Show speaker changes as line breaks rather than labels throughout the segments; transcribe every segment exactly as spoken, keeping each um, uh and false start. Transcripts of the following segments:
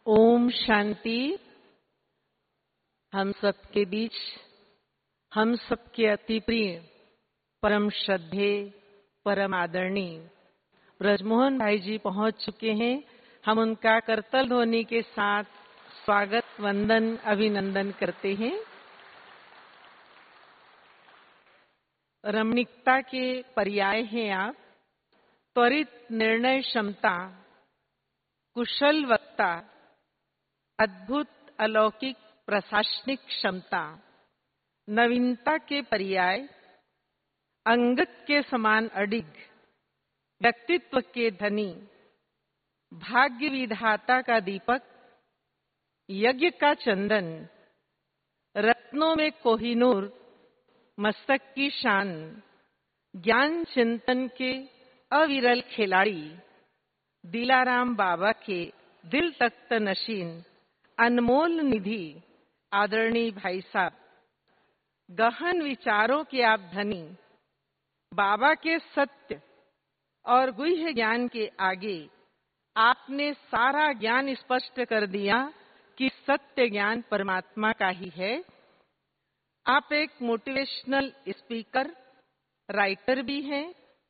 ओम शांति। हम सबके बीच हम सबके अति प्रिय परम श्रद्धे परम आदरणीय ब्रजमोहन भाई जी पहुंच चुके हैं। हम उनका करतल ध्वनि के साथ स्वागत वंदन अभिनंदन करते हैं। रमणीकता के पर्याय हैं आप। त्वरित निर्णय क्षमता, कुशल वक्ता, अद्भुत अलौकिक प्रशासनिक क्षमता। नवीनता के पर्याय अंगद के समान अडिग, व्यक्तित्व के धनी, भाग्य विधाता का दीपक, यज्ञ का चंदन, रत्नों में कोहिनूर, मस्तक की शान, ज्ञान चिंतन के अविरल खिलाड़ी, दिलाराम बाबा के दिल तख्त नशीन, अनमोल निधि आदरणीय भाई साहब। गहन विचारों के आप धनी, बाबा के सत्य और गुह्य ज्ञान के आगे आपने सारा ज्ञान स्पष्ट कर दिया कि सत्य ज्ञान परमात्मा का ही है। आप एक मोटिवेशनल स्पीकर, राइटर भी हैं।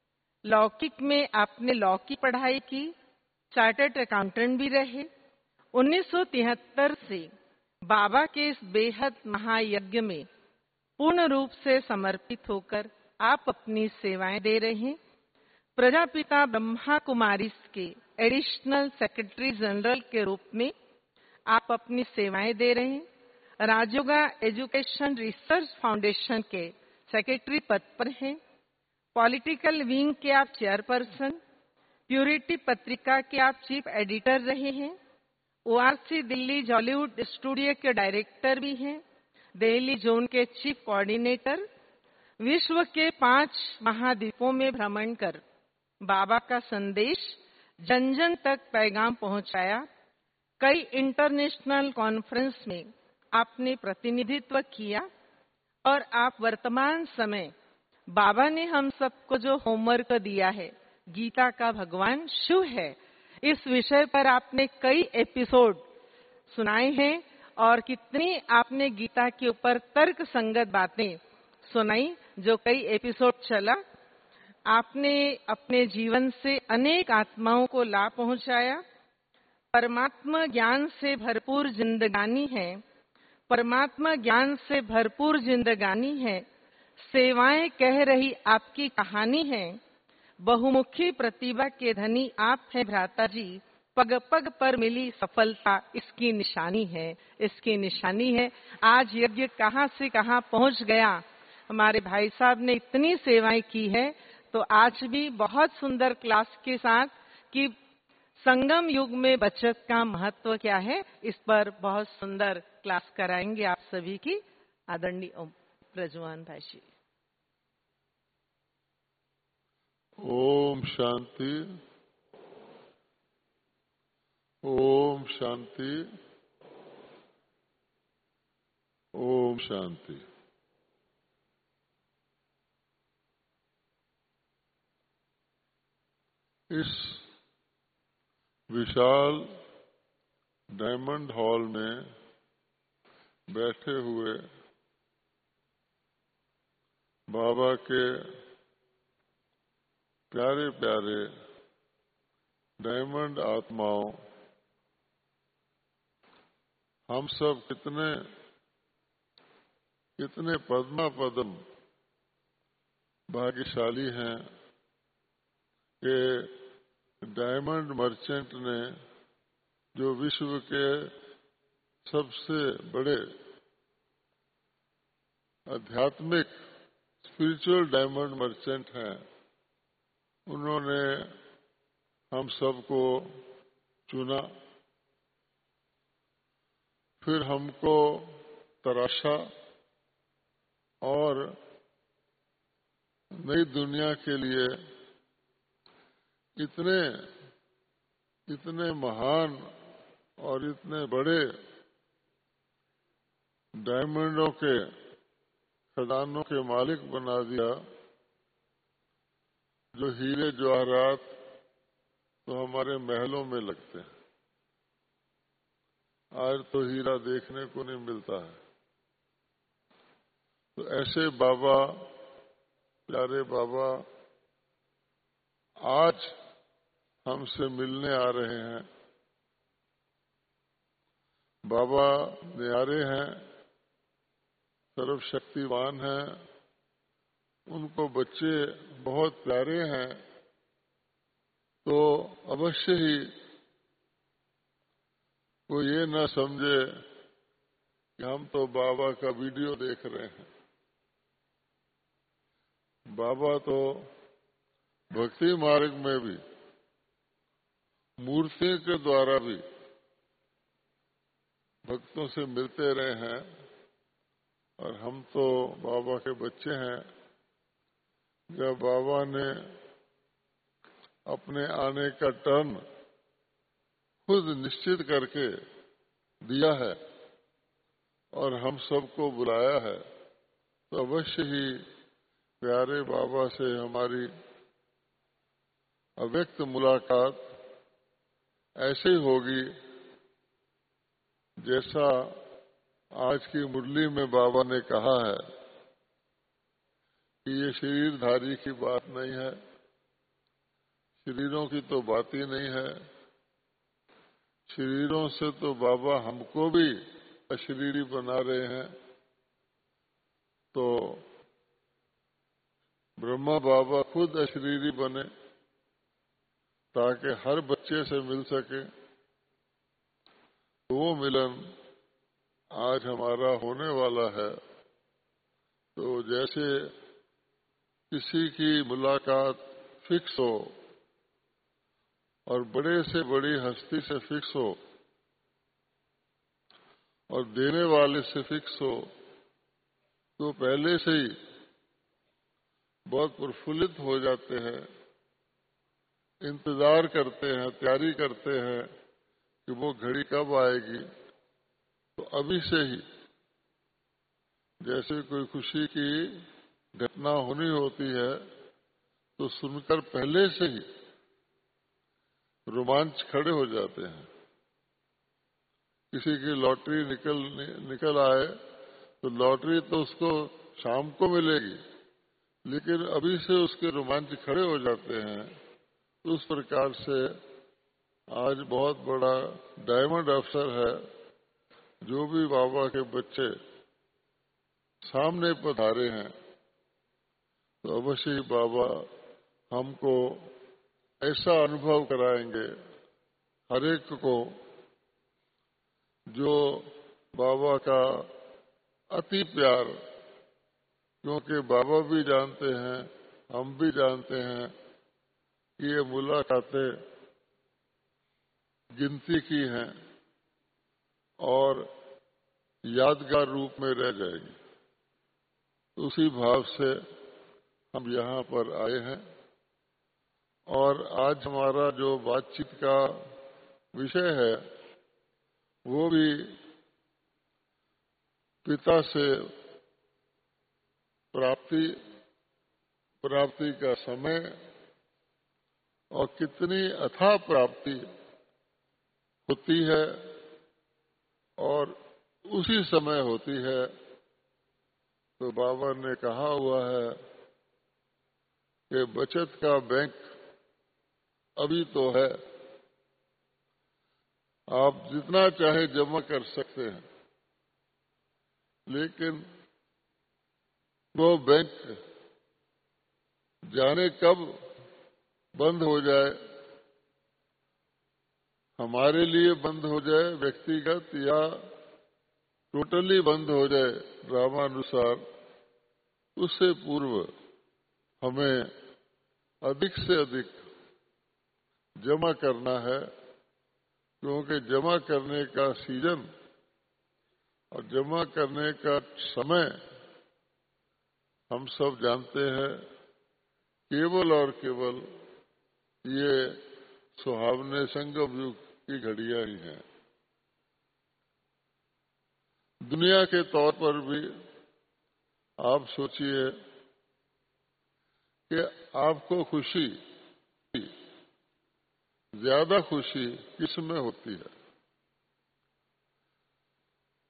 लौकिक में आपने लॉ की पढ़ाई की, चार्टर्ड अकाउंटेंट भी रहे। उन्नीस सौ तिहत्तर से बाबा के इस बेहद महायज्ञ में पूर्ण रूप से समर्पित होकर आप अपनी सेवाएं दे रहे हैं। प्रजापिता ब्रह्मा कुमारी के एडिशनल सेक्रेटरी जनरल के रूप में आप अपनी सेवाएं दे रहे हैं। राजयोगा एजुकेशन रिसर्च फाउंडेशन के सेक्रेटरी पद पर हैं। पॉलिटिकल विंग के आप चेयरपर्सन, प्यूरिटी पत्रिका के आप चीफ एडिटर रहे हैं। ओआरसी दिल्ली जॉलीवुड स्टूडियो के डायरेक्टर भी हैं। दिल्ली जोन के चीफ कोऑर्डिनेटर। विश्व के पांच महाद्वीपों में भ्रमण कर बाबा का संदेश जन जन तक पैगाम पहुंचाया। कई इंटरनेशनल कॉन्फ्रेंस में आपने प्रतिनिधित्व किया और आप वर्तमान समय बाबा ने हम सबको जो होमवर्क दिया है, गीता का भगवान शिव है, इस विषय पर आपने कई एपिसोड सुनाए हैं और कितनी आपने गीता के ऊपर तर्क संगत बातें सुनाई। जो कई एपिसोड चला, आपने अपने जीवन से अनेक आत्माओं को लाभ पहुंचाया। परमात्मा ज्ञान से भरपूर जिंदगानी है, परमात्मा ज्ञान से भरपूर जिंदगानी है। सेवाएं कह रही आपकी कहानी है। बहुमुखी प्रतिभा के धनी आप हैं भ्राता जी। पग पग पर मिली सफलता इसकी निशानी है, इसकी निशानी है। आज यज्ञ कहां से कहां पहुंच गया। हमारे भाई साहब ने इतनी सेवाएं की है, तो आज भी बहुत सुंदर क्लास के साथ कि संगम युग में बचत का महत्व क्या है, इस पर बहुत सुंदर क्लास कराएंगे आप सभी की। आदरणीय ब्रजमोहन भाई जी।
ओम शांति, ओम शांति, ओम शांति। इस विशाल डायमंड हॉल में बैठे हुए बाबा के प्यारे प्यारे डायमंड आत्माओं, हम सब कितने कितने पद्मा पद्म भाग्यशाली हैं कि डायमंड मर्चेंट ने, जो विश्व के सबसे बड़े आध्यात्मिक स्पिरिचुअल डायमंड मर्चेंट हैं, उन्होंने हम सबको चुना, फिर हमको तराशा और नई दुनिया के लिए इतने इतने महान और इतने बड़े डायमंडों के खजानों के मालिक बना दिया, जो हीरे जवाहरात तो हमारे महलों में लगते हैं। आज तो हीरा देखने को नहीं मिलता है। तो ऐसे बाबा, प्यारे बाबा आज हमसे मिलने आ रहे हैं। बाबा न्यारे हैं, सर्वशक्तिवान हैं, उनको बच्चे बहुत प्यारे हैं, तो अवश्य ही वो ये न समझे कि हम तो बाबा का वीडियो देख रहे हैं। बाबा तो भक्ति मार्ग में भी मूर्ति के द्वारा भी भक्तों से मिलते रहे हैं, और हम तो बाबा के बच्चे हैं। जब बाबा ने अपने आने का टर्न खुद निश्चित करके दिया है और हम सबको बुलाया है, तो अवश्य ही प्यारे बाबा से हमारी अव्यक्त मुलाकात ऐसे ही होगी जैसा आज की मुरली में बाबा ने कहा है कि ये शरीरधारी की बात नहीं है, शरीरों की तो बात ही नहीं है। शरीरों से तो बाबा हमको भी अशरीरी बना रहे हैं। तो ब्रह्मा बाबा खुद अशरीरी बने ताकि हर बच्चे से मिल सके। तो वो मिलन आज हमारा होने वाला है। तो जैसे किसी की मुलाकात फिक्स हो और बड़े से बड़ी हस्ती से फिक्स हो और देने वाले से फिक्स हो, तो पहले से ही बहुत प्रफुल्लित हो जाते हैं, इंतजार करते हैं, तैयारी करते हैं कि वो घड़ी कब आएगी। तो अभी से ही जैसे कोई खुशी की घटना होनी होती है, तो सुनकर पहले से ही रोमांच खड़े हो जाते हैं। किसी की लॉटरी निकल निकल आए तो लॉटरी तो उसको शाम को मिलेगी, लेकिन अभी से उसके रोमांच खड़े हो जाते हैं। तो उस प्रकार से आज बहुत बड़ा डायमंड अवसर है। जो भी बाबा के बच्चे सामने पधारे हैं, तो अवश्य ही बाबा हमको ऐसा अनुभव कराएंगे हर एक को, जो बाबा का अति प्यार, क्योंकि बाबा भी जानते हैं, हम भी जानते हैं कि ये मुलाकातें गिनती की हैं और यादगार रूप में रह जाएगी। उसी भाव से हम यहाँ पर आए हैं। और आज हमारा जो बातचीत का विषय है वो भी पिता से प्राप्ति प्राप्ति का समय और कितनी अथाह प्राप्ति होती है और उसी समय होती है। तो बाबा ने कहा हुआ है कि बचत का बैंक अभी तो है, आप जितना चाहे जमा कर सकते हैं, लेकिन वो बैंक जाने कब बंद हो जाए, हमारे लिए बंद हो जाए व्यक्तिगत, या टोटली बंद हो जाए ड्रामानुसार, उससे पूर्व हमें अधिक से अधिक जमा करना है। क्योंकि जमा करने का सीजन और जमा करने का समय हम सब जानते हैं, केवल और केवल ये सुहावने संगम युग की घड़ियां ही हैं। दुनिया के तौर पर भी आप सोचिए कि आपको खुशी, ज्यादा खुशी किस में होती है?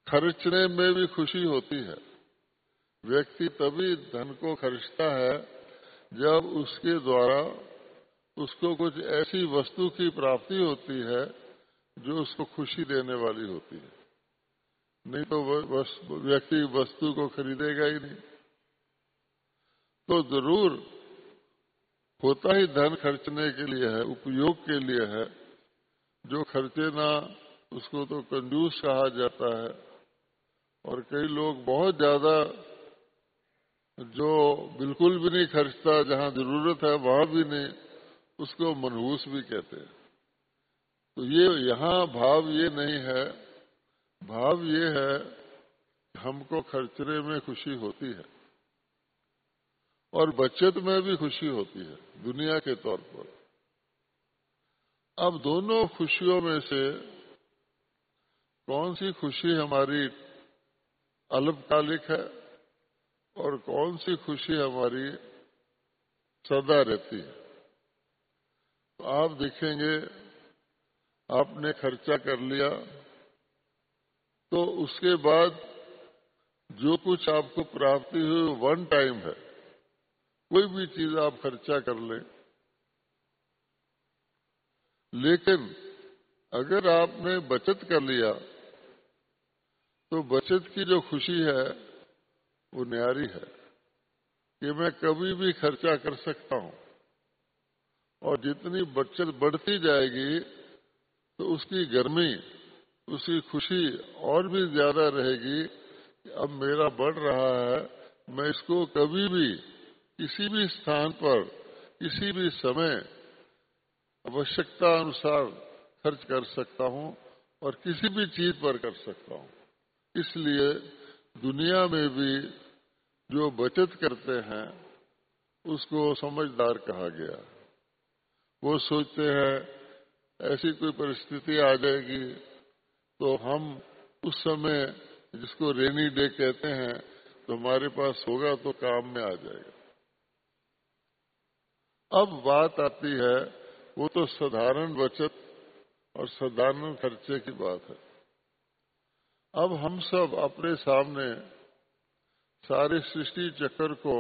खर्चने में भी खुशी होती है। व्यक्ति तभी धन को खर्चता है जब उसके द्वारा उसको कुछ ऐसी वस्तु की प्राप्ति होती है जो उसको खुशी देने वाली होती है। नहीं तो वस, व्यक्ति वस्तु को खरीदेगा ही नहीं। तो जरूर होता ही धन खर्चने के लिए है, उपयोग के लिए है। जो खर्चे ना उसको तो कंजूस कहा जाता है। और कई लोग बहुत ज्यादा, जो बिल्कुल भी नहीं खर्चता, जहां जरूरत है वहां भी नहीं, उसको मनहूस भी कहते हैं। तो ये यहाँ भाव ये नहीं है, भाव ये है हमको खर्चने में खुशी होती है और बचत में भी खुशी होती है दुनिया के तौर पर। अब दोनों खुशियों में से कौन सी खुशी हमारी अल्पकालिक है और कौन सी खुशी हमारी सदा रहती है? तो आप देखेंगे, आपने खर्चा कर लिया तो उसके बाद जो कुछ आपको प्राप्ति हुई वन टाइम है। कोई भी चीज आप खर्चा कर लें, लेकिन अगर आपने बचत कर लिया तो बचत की जो खुशी है वो न्यारी है कि मैं कभी भी खर्चा कर सकता हूं। और जितनी बचत बढ़ती जाएगी तो उसकी गर्मी, उसकी खुशी और भी ज्यादा रहेगी कि अब मेरा बढ़ रहा है, मैं इसको कभी भी किसी भी स्थान पर किसी भी समय आवश्यकता अनुसार खर्च कर सकता हूं और किसी भी चीज पर कर सकता हूं। इसलिए दुनिया में भी जो बचत करते हैं उसको समझदार कहा गया। वो सोचते हैं ऐसी कोई परिस्थिति आ जाएगी तो हम उस समय, जिसको रेनी डे कहते हैं, तो हमारे पास होगा तो काम में आ जाएगा। अब बात आती है, वो तो साधारण बचत और साधारण खर्चे की बात है। अब हम सब अपने सामने सारे सृष्टि चक्र को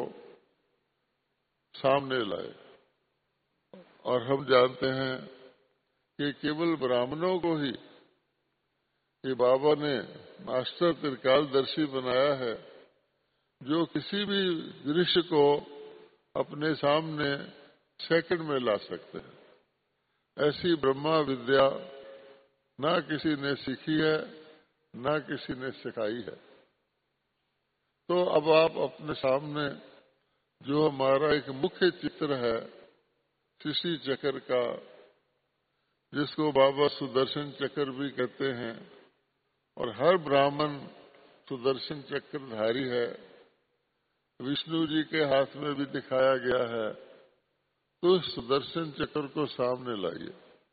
सामने लाए और हम जानते हैं कि केवल ब्राह्मणों को ही ये बाबा ने मास्टर त्रिकालदर्शी बनाया है, जो किसी भी दृश्य को अपने सामने सेकंड में ला सकते हैं। ऐसी ब्रह्मा विद्या ना किसी ने सीखी है, ना किसी ने सिखाई है। तो अब आप अपने सामने जो हमारा एक मुख्य चित्र है सृष्टि चक्र का, जिसको बाबा सुदर्शन चक्र भी कहते हैं, और हर ब्राह्मण सुदर्शन चक्रधारी है, विष्णु जी के हाथ में भी दिखाया गया है। तो इस सुदर्शन चक्र को सामने लाइए।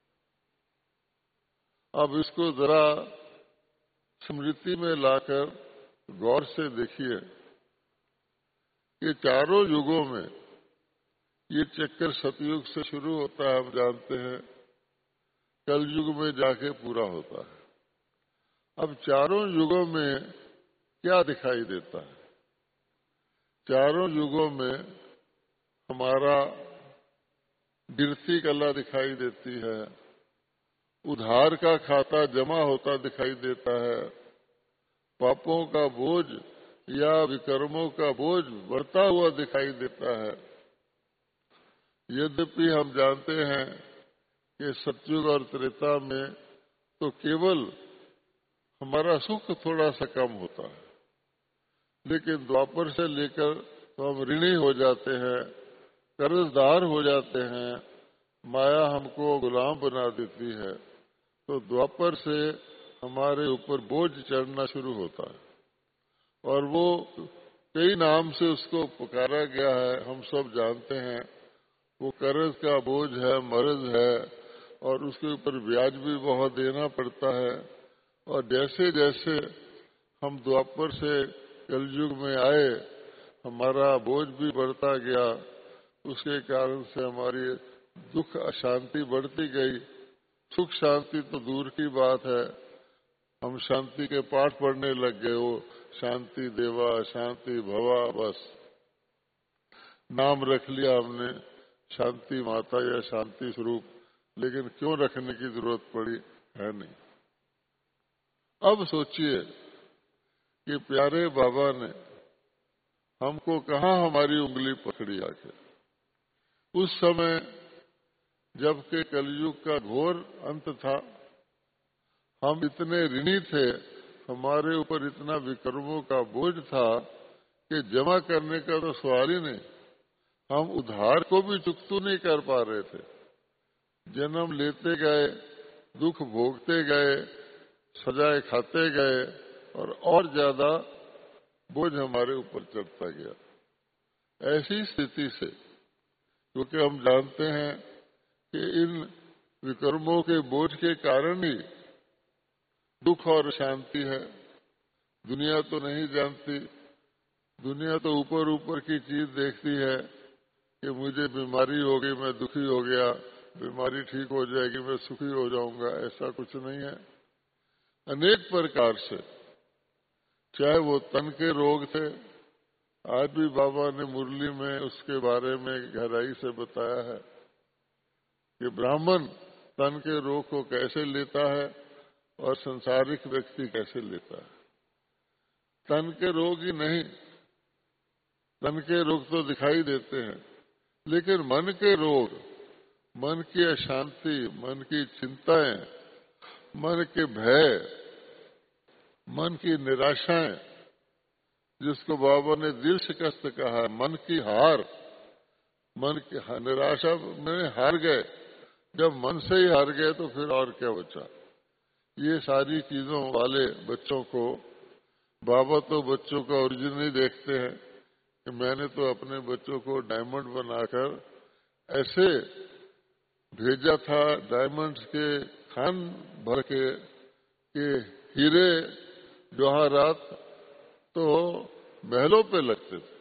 अब इसको जरा स्मृति में लाकर गौर से देखिए कि चारों युगों में ये चक्कर सतयुग से शुरू होता है, हम जानते हैं, कलयुग में जाके पूरा होता है। अब चारों युगों में क्या दिखाई देता है? चारों युगों में हमारा गिरती कला दिखाई देती है, उधार का खाता जमा होता दिखाई देता है, पापों का बोझ या विकर्मों का बोझ बढ़ता हुआ दिखाई देता है। यद्यपि हम जानते हैं कि सतयुग और त्रेता में तो केवल हमारा सुख थोड़ा सा कम होता है, लेकिन द्वापर से लेकर तो हम ऋणी हो जाते हैं, कर्जदार हो जाते हैं, माया हमको गुलाम बना देती है। तो द्वापर से हमारे ऊपर बोझ चढ़ना शुरू होता है और वो कई नाम से उसको पुकारा गया है, हम सब जानते हैं। वो कर्ज का बोझ है, मर्ज है, और उसके ऊपर ब्याज भी बहुत देना पड़ता है। और जैसे जैसे हम द्वापर से कलयुग में आए, हमारा बोझ भी बढ़ता गया। उसके कारण से हमारी दुख अशांति बढ़ती गई। सुख शांति तो दूर की बात है, हम शांति के पाठ पढ़ने लग गए, वो शांति देवा शांति भवा, बस नाम रख लिया हमने शांति माता या शांति स्वरूप, लेकिन क्यों रखने की जरूरत पड़ी है नहीं। अब सोचिए कि प्यारे बाबा ने हमको कहाँ हमारी उंगली पकड़ी आके। उस समय जबकि कलयुग का घोर अंत था, हम इतने ऋणी थे, हमारे ऊपर इतना विकर्मों का बोझ था कि जमा करने का तो सवाल ही नहीं। हम उधार को भी चुकता नहीं कर पा रहे थे। जन्म लेते गए, दुख भोगते गए, सजाए खाते गए और और ज्यादा बोझ हमारे ऊपर चढ़ता गया। ऐसी स्थिति से, क्योंकि हम जानते हैं कि इन विकर्मों के बोझ के कारण ही दुख और शांति है। दुनिया तो नहीं जानती, दुनिया तो ऊपर ऊपर की चीज देखती है कि मुझे बीमारी हो गई, मैं दुखी हो गया, बीमारी ठीक हो जाएगी, मैं सुखी हो जाऊंगा। ऐसा कुछ नहीं है। अनेक प्रकार से, चाहे वो तन के रोग थे, आज भी बाबा ने मुरली में उसके बारे में गहराई से बताया है कि ब्राह्मण तन के रोग को कैसे लेता है और संसारिक व्यक्ति कैसे लेता है। तन के रोग ही नहीं, तन के रोग तो दिखाई देते हैं, लेकिन मन के रोग, मन की अशांति, मन की चिंताएं, मन के भय, मन की निराशाएं, जिसको बाबा ने दिल शिकस्त कहा, मन की हार, मन की निराशा में हार गए। जब मन से ही हार गए तो फिर और क्या बचा। ये सारी चीजों वाले बच्चों को बाबा तो बच्चों का ओरिजिन ही देखते हैं कि मैंने तो अपने बच्चों को डायमंड बनाकर ऐसे भेजा था, डायमंड्स के खान भर के कि हीरे जवाहरात तो महलों पे लगते थे।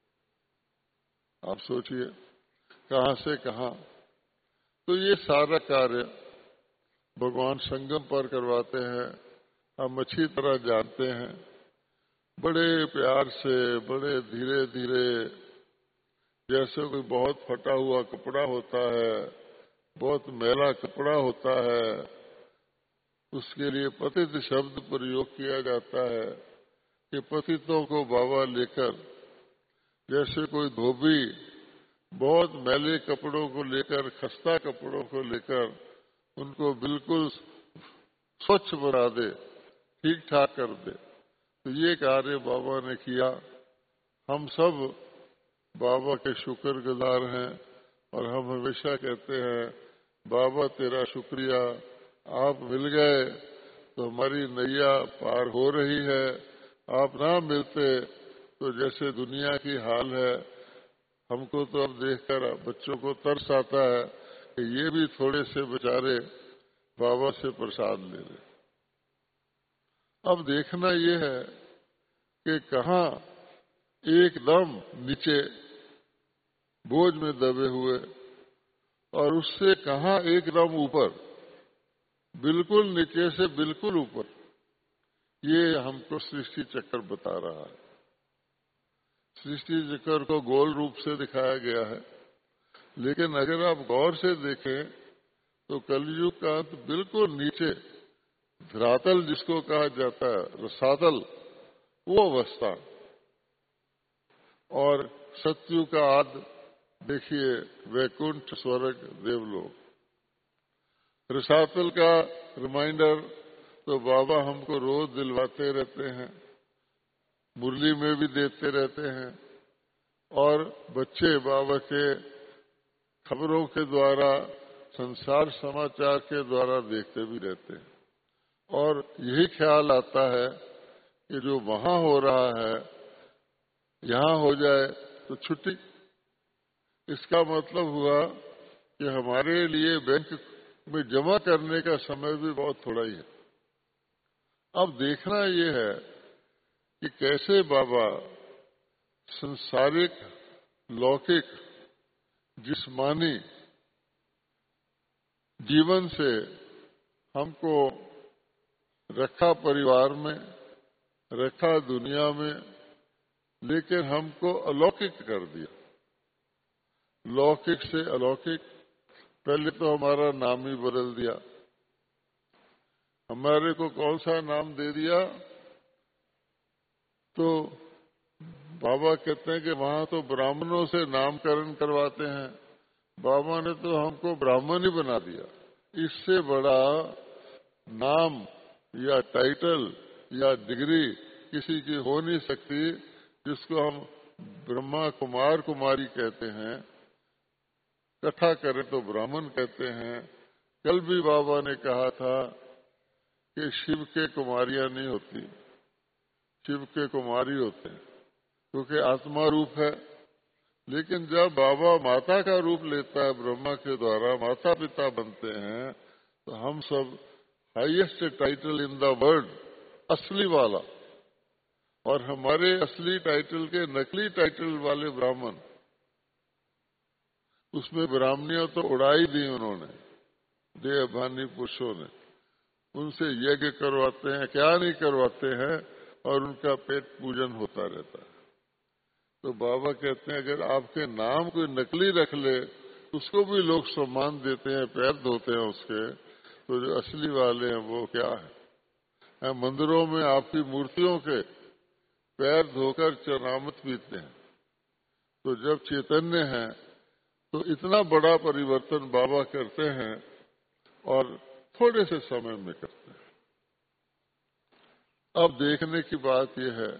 आप सोचिए कहां से कहां। तो ये सारा कार्य भगवान संगम पर करवाते हैं, हम अच्छी तरह जानते हैं। बड़े प्यार से, बड़े धीरे धीरे, जैसे कोई बहुत फटा हुआ कपड़ा होता है, बहुत मैला कपड़ा होता है, उसके लिए पतित शब्द प्रयोग किया जाता है कि पतितों को बाबा लेकर, जैसे कोई धोबी बहुत मैले कपड़ों को लेकर, खस्ता कपड़ों को लेकर उनको बिल्कुल स्वच्छ बना दे, ठीक ठाक कर दे। तो ये कार्य बाबा ने किया। हम सब बाबा के शुक्रगुजार हैं और हम हमेशा कहते हैं, बाबा तेरा शुक्रिया, आप मिल गए तो हमारी नैया पार हो रही है। आप ना मिलते तो जैसे दुनिया की हाल है, हमको तो अब देखकर बच्चों को तरस आता है कि ये भी थोड़े से बेचारे बाबा से प्रसाद ले रहे। अब देखना ये है कि कहाँ एकदम नीचे बोझ में दबे हुए और उससे कहाँ एकदम ऊपर, बिल्कुल नीचे से बिल्कुल ऊपर। ये हमको सृष्टि चक्र बता रहा है। सृष्टि चक्र को गोल रूप से दिखाया गया है, लेकिन अगर आप गौर से देखें तो कलयुग का अंत बिल्कुल नीचे, धरातल जिसको कहा जाता है, रसातल, वो अवस्था। और सत्यु का आद देखिए, वैकुंठ, स्वर्ग, देवलोक। रसातल का रिमाइंडर तो बाबा हमको रोज दिलवाते रहते हैं, मुरली में भी देते रहते हैं, और बच्चे बाबा के खबरों के द्वारा, संसार समाचार के द्वारा देखते भी रहते हैं। और यही ख्याल आता है कि जो वहां हो रहा है यहां हो जाए तो छुट्टी। इसका मतलब हुआ कि हमारे लिए बैंक में जमा करने का समय भी बहुत थोड़ा ही है। अब देखना यह है कि कैसे बाबा संसारिक, लौकिक, जिस्मानी जीवन से हमको रखा परिवार में, रखा दुनिया में, लेकिन हमको अलौकिक कर दिया, लौकिक से अलौकिक। पहले तो हमारा नाम ही बदल दिया। हमारे को कौन सा नाम दे दिया? तो बाबा कहते हैं कि वहां तो ब्राह्मणों से नामकरण करवाते हैं, बाबा ने तो हमको ब्राह्मण ही बना दिया। इससे बड़ा नाम या टाइटल या डिग्री किसी की हो नहीं सकती, जिसको हम ब्रह्मा कुमार कुमारी कहते हैं, कथा करें तो ब्राह्मण कहते हैं। कल भी बाबा ने कहा था कि शिव के कुमारियां नहीं होती, शिव के कुमारी होते हैं, क्योंकि आत्मा रूप है। लेकिन जब बाबा माता का रूप लेता है, ब्रह्मा के द्वारा माता पिता बनते हैं, तो हम सब highest title in the world, असली वाला, और हमारे असली टाइटल के नकली टाइटल वाले ब्राह्मण, उसमें ब्राह्मणियों तो उड़ाई दी उन्होंने, देवभानी पुरुषों ने। उनसे यज्ञ करवाते हैं, क्या नहीं करवाते हैं, और उनका पेट पूजन होता रहता है। तो बाबा कहते हैं अगर आपके नाम कोई नकली रख ले, उसको भी लोग सम्मान देते हैं, पैर धोते हैं उसके, तो जो असली वाले हैं वो क्या है? मंदिरों में आपकी मूर्तियों के पैर धोकर चरणामृत पीते हैं। तो जब चैतन्य है तो इतना बड़ा परिवर्तन बाबा करते हैं, और थोड़े से समय में करते हैं। अब देखने की बात यह है,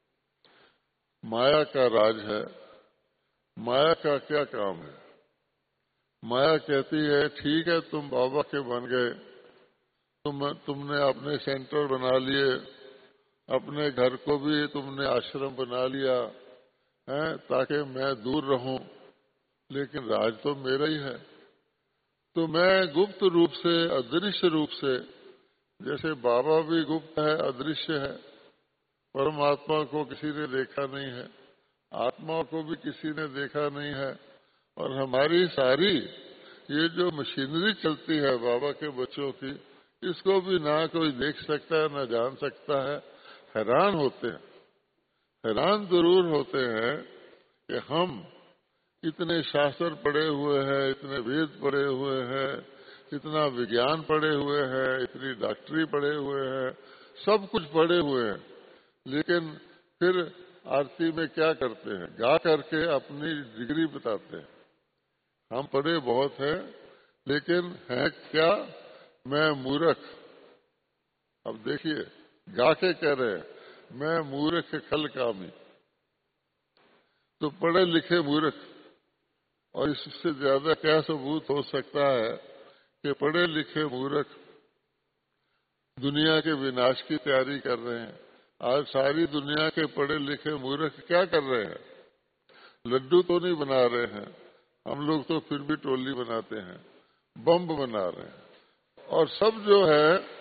माया का राज है। माया का क्या काम है? माया कहती है ठीक है तुम बाबा के बन गए, तुम तुमने अपने सेंटर बना लिए, अपने घर को भी तुमने आश्रम बना लिया है ताकि मैं दूर रहूं, लेकिन राज तो मेरा ही है। तो मैं गुप्त रूप से, अदृश्य रूप से, जैसे बाबा भी गुप्त है, अदृश्य है, परमात्मा को किसी ने देखा नहीं है, आत्मा को भी किसी ने देखा नहीं है, और हमारी सारी ये जो मशीनरी चलती है बाबा के बच्चों की, इसको भी ना कोई देख सकता है ना जान सकता है। हैरान होते हैं, हैरान जरूर होते हैं कि हम इतने शास्त्र पढ़े हुए हैं, इतने वेद पढ़े हुए हैं, इतना विज्ञान पढ़े हुए हैं, इतनी डॉक्टरी पढ़े हुए हैं, सब कुछ पढ़े हुए हैं, लेकिन फिर आरती में क्या करते हैं? गा करके अपनी डिग्री बताते हैं। हम पढ़े बहुत हैं, लेकिन है क्या? मैं मूर्ख। अब देखिए, गा के कह रहे हैं मैं मूर्ख खल कामी। तो पढ़े लिखे मूर्ख, और इससे ज्यादा क्या सबूत हो सकता है कि पढ़े लिखे मूर्ख दुनिया के विनाश की तैयारी कर रहे हैं। आज सारी दुनिया के पढ़े लिखे मूर्ख क्या कर रहे हैं? लड्डू तो नहीं बना रहे हैं, हम लोग तो फिर भी टोली बनाते हैं, बम बना रहे हैं, और सब जो है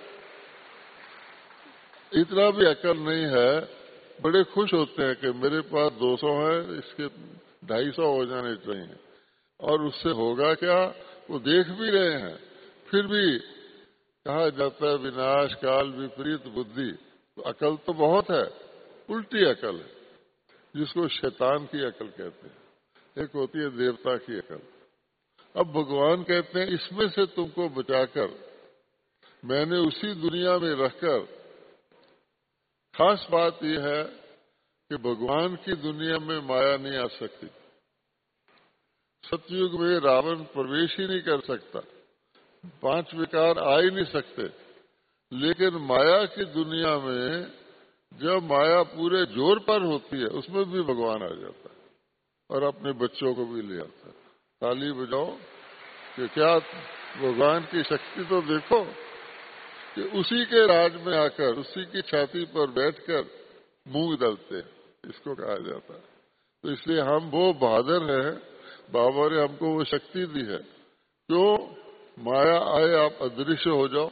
इतना भी अकल नहीं है, बड़े खुश होते हैं कि मेरे पास दो सौ है, इसके ढाई सौ हो जाने चाहिए, और उससे होगा क्या? वो देख भी रहे हैं, फिर भी कहा जाता है विनाश काल विपरीत बुद्धि। तो अकल तो बहुत है, उल्टी अकल है, जिसको शैतान की अकल कहते हैं, एक होती है देवता की अकल। अब भगवान कहते हैं इसमें से तुमको बचाकर मैंने उसी दुनिया में रखकर, खास बात यह है कि भगवान की दुनिया में माया नहीं आ सकती। सतयुग में रावण प्रवेश ही नहीं कर सकता, पांच विकार आ ही नहीं सकते, लेकिन माया की दुनिया में जब माया पूरे जोर पर होती है, उसमें भी भगवान आ जाता है और अपने बच्चों को भी ले आता है। ताली बजाओ कि क्या भगवान की शक्ति तो देखो, कि उसी के राज में आकर उसी की छाती पर बैठकर मूंग दलते हैं, इसको कहा जाता है। तो इसलिए हम वो बहादुर हैं, बाबा ने हमको वो शक्ति दी है। क्यों? माया आए आप अदृश्य हो जाओ,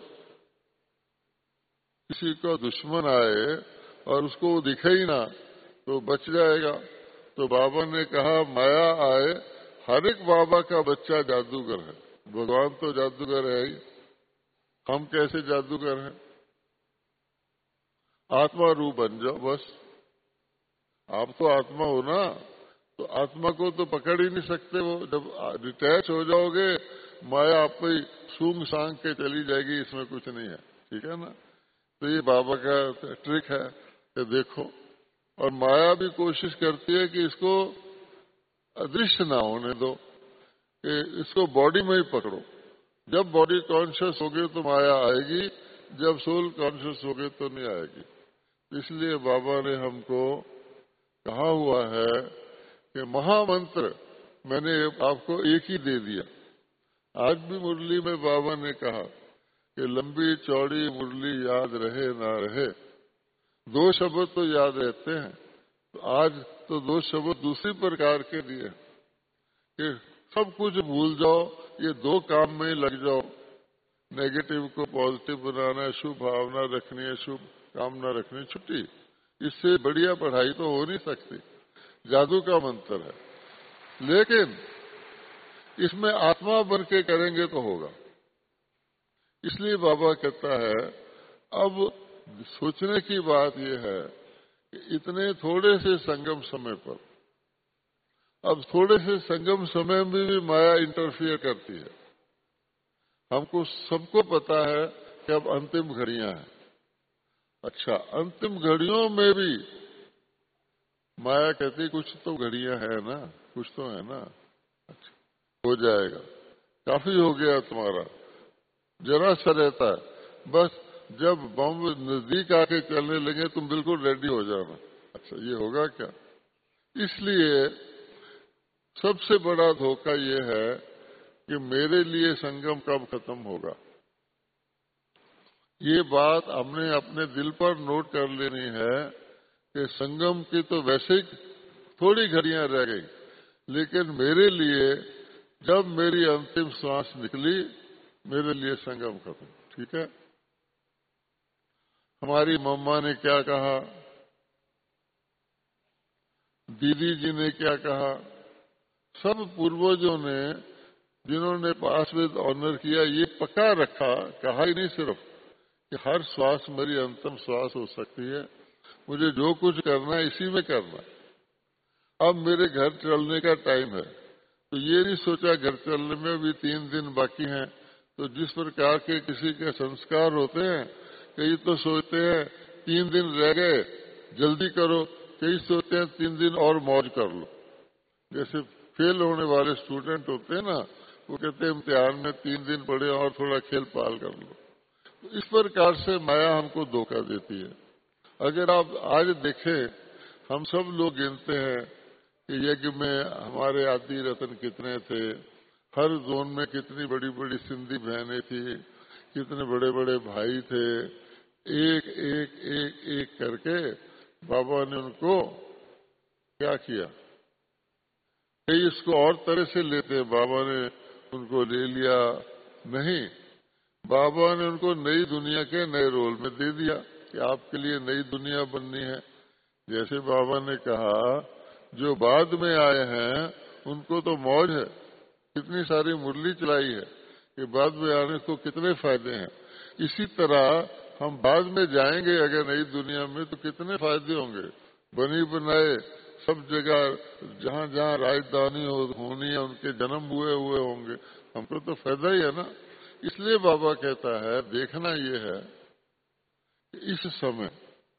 किसी का दुश्मन आए और उसको वो दिखे ही ना तो बच जाएगा। तो बाबा ने कहा माया आए, हर एक बाबा का बच्चा जादूगर है, भगवान तो जादूगर है ही, हम कैसे जादूगर हैं? आत्मा रूप बन जाओ बस। आप तो आत्मा हो ना, तो आत्मा को तो पकड़ ही नहीं सकते। वो जब डिटैच हो जाओगे, माया आप पे सूंघ सांग के चली जाएगी, इसमें कुछ नहीं है। ठीक है ना? तो ये बाबा का ट्रिक है कि देखो, और माया भी कोशिश करती है कि इसको अदृश्य ना होने दो, कि इसको बॉडी में ही पकड़ो। जब बॉडी कॉन्शियस होगे तो माया आएगी, जब सोल कॉन्शियस होगे तो नहीं आएगी। इसलिए बाबा ने हमको कहा हुआ है कि महामंत्र मैंने आपको एक ही दे दिया। आज भी मुरली में बाबा ने कहा कि लंबी चौड़ी मुरली याद रहे ना रहे, दो शब्द तो याद रहते हैं। तो आज तो दो शब्द दूसरी प्रकार के दिए कि सब कुछ भूल जाओ, ये दो काम में लग जाओ। नेगेटिव को पॉजिटिव बनाना है, शुभ भावना रखनी है, शुभ कामना रखनी, छुट्टी। इससे बढ़िया पढ़ाई तो हो नहीं सकती। जादू का मंत्र है, लेकिन इसमें आत्मा बन के करेंगे तो होगा। इसलिए बाबा कहता है, अब सोचने की बात यह है कि इतने थोड़े से संगम समय पर, अब थोड़े से संगम समय में भी माया इंटरफियर करती है। हमको सबको पता है कि अब अंतिम घड़ियां हैं। अच्छा, अंतिम घड़ियों में भी माया कहती कुछ तो घड़ियां है ना, कुछ तो है ना। अच्छा, हो जाएगा, काफी हो गया तुम्हारा, जरा सा रहता है बस। जब बम नजदीक आके चलने लगे तुम बिल्कुल रेडी हो जाना। अच्छा, ये होगा क्या? इसलिए सबसे बड़ा धोखा ये है कि मेरे लिए संगम कब खत्म होगा। ये बात हमने अपने दिल पर नोट कर लेनी है कि संगम की तो वैसे ही थोड़ी घड़ियां रह गई, लेकिन मेरे लिए जब मेरी अंतिम सांस निकली, मेरे लिए संगम खत्म। ठीक है? हमारी मम्मा ने क्या कहा, दीदी जी ने क्या कहा, सब पूर्वजों ने जिन्होंने पास विद ऑनर किया, ये पक्का रखा, कहा ही नहीं सिर्फ कि हर श्वास मेरी अंतिम श्वास हो सकती है, मुझे जो कुछ करना है इसी में करना। अब मेरे घर चलने का टाइम है, तो ये नहीं सोचा घर चलने में भी तीन दिन बाकी हैं। तो जिस प्रकार के किसी के संस्कार होते हैं, कई तो सोचते हैं तीन दिन रह गए जल्दी करो, कई सोचते हैं तीन दिन और मौज कर लो। जैसे फेल होने वाले स्टूडेंट होते हैं ना, वो कहते हैं इम्तिहान में तीन दिन पढ़े और थोड़ा खेल पाल कर लो। तो इस प्रकार से माया हमको धोखा देती है। अगर आप आज देखें, हम सब लोग गिनते हैं कि यज्ञ में हमारे आदि रत्न कितने थे, हर जोन में कितनी बड़ी बड़ी सिंधी बहनें थी, कितने बड़े बड़े भाई थे। एक एक एक एक करके बाबा ने उनको क्या किया। कई इसको और तरह से लेते हैं, बाबा ने उनको ले लिया, नहीं, बाबा ने उनको नई दुनिया के नए रोल में दे दिया कि आपके लिए नई दुनिया बननी है। जैसे बाबा ने कहा, जो बाद में आए हैं उनको तो मौज है, कितनी सारी मुरली चलाई है कि बाद में आने को कितने फायदे हैं। इसी तरह हम बाद में जाएंगे अगर नई दुनिया में, तो कितने फायदे होंगे। बनी बनाए सब जगह जहां जहां राजधानी हो, होनी है, उनके जन्म हुए हुए होंगे, हमको तो फायदा ही है ना। इसलिए बाबा कहता है, देखना ये है कि इस समय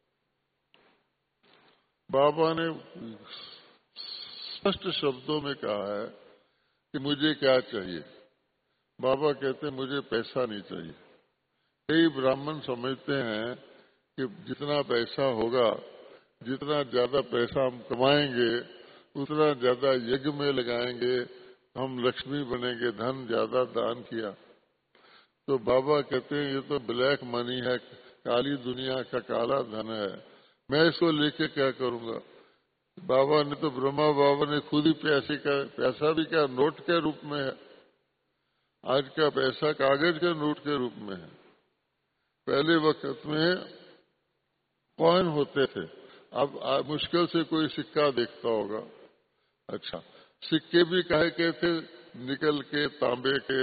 बाबा ने स्पष्ट शब्दों में कहा है कि मुझे क्या चाहिए। बाबा कहते हैं मुझे पैसा नहीं चाहिए। कई ब्राह्मण समझते हैं कि जितना पैसा होगा, जितना ज्यादा पैसा हम कमाएंगे, उतना ज्यादा यज्ञ में लगाएंगे, हम लक्ष्मी बनेंगे, धन ज्यादा दान किया। तो बाबा कहते हैं ये तो ब्लैक मनी है, काली दुनिया का काला धन है, मैं इसको लेके क्या करूंगा। बाबा ने तो, ब्रह्मा बाबा ने खुद ही पैसे का, पैसा भी क्या नोट के रूप में है। आज का पैसा कागज के नोट के रूप में है। पहले वक्त में कॉइन होते थे, अब मुश्किल से कोई सिक्का देखता होगा। अच्छा, सिक्के भी काहे के थे, निकल के, तांबे के।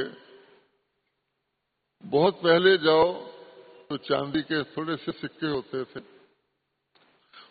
बहुत पहले जाओ तो चांदी के थोड़े से सिक्के होते थे,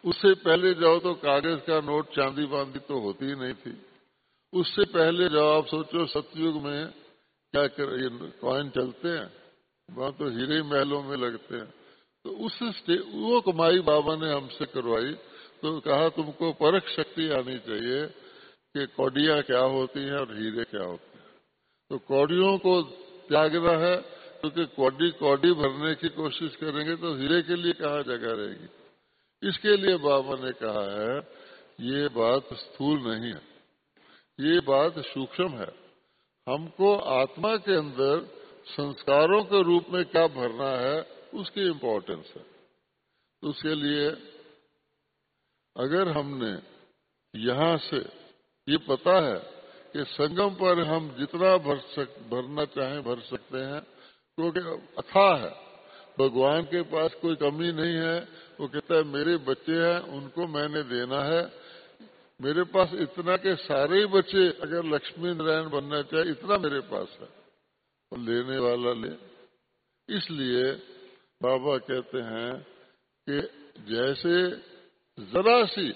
उससे पहले जाओ तो कागज का नोट चांदी बांदी तो होती ही नहीं थी। उससे पहले जाओ, आप सोचो सतयुग में क्या कर, ये कॉइन चलते हैं, वहां तो हीरे महलों में लगते हैं। तो उस वो कमाई बाबा ने हमसे करवाई। तो कहा तुमको परख शक्ति आनी चाहिए कि कौड़ियां क्या होती हैं और हीरे क्या होते हैं। तो कौड़ियों को त्यागना है, क्योंकि कौड़ी कौड़ी भरने की कोशिश करेंगे तो हीरे के लिए कहाँ जगह रहेगी। इसके लिए बाबा ने कहा है ये बात स्थूल नहीं है, ये बात सूक्ष्म है। हमको आत्मा के अंदर संस्कारों के रूप में क्या भरना है उसकी इम्पोर्टेंस है। तो उसके लिए अगर हमने यहां से ये पता है कि संगम पर हम जितना भर सक भरना चाहें भर सकते हैं, क्योंकि अथाह है, भगवान के पास कोई कमी नहीं है। वो कहता है मेरे बच्चे हैं उनको मैंने देना है, मेरे पास इतना के सारे ही बच्चे अगर लक्ष्मी नारायण बनना चाहे इतना मेरे पास है, तो लेने वाला ले। इसलिए बाबा कहते हैं कि जैसे जरा सी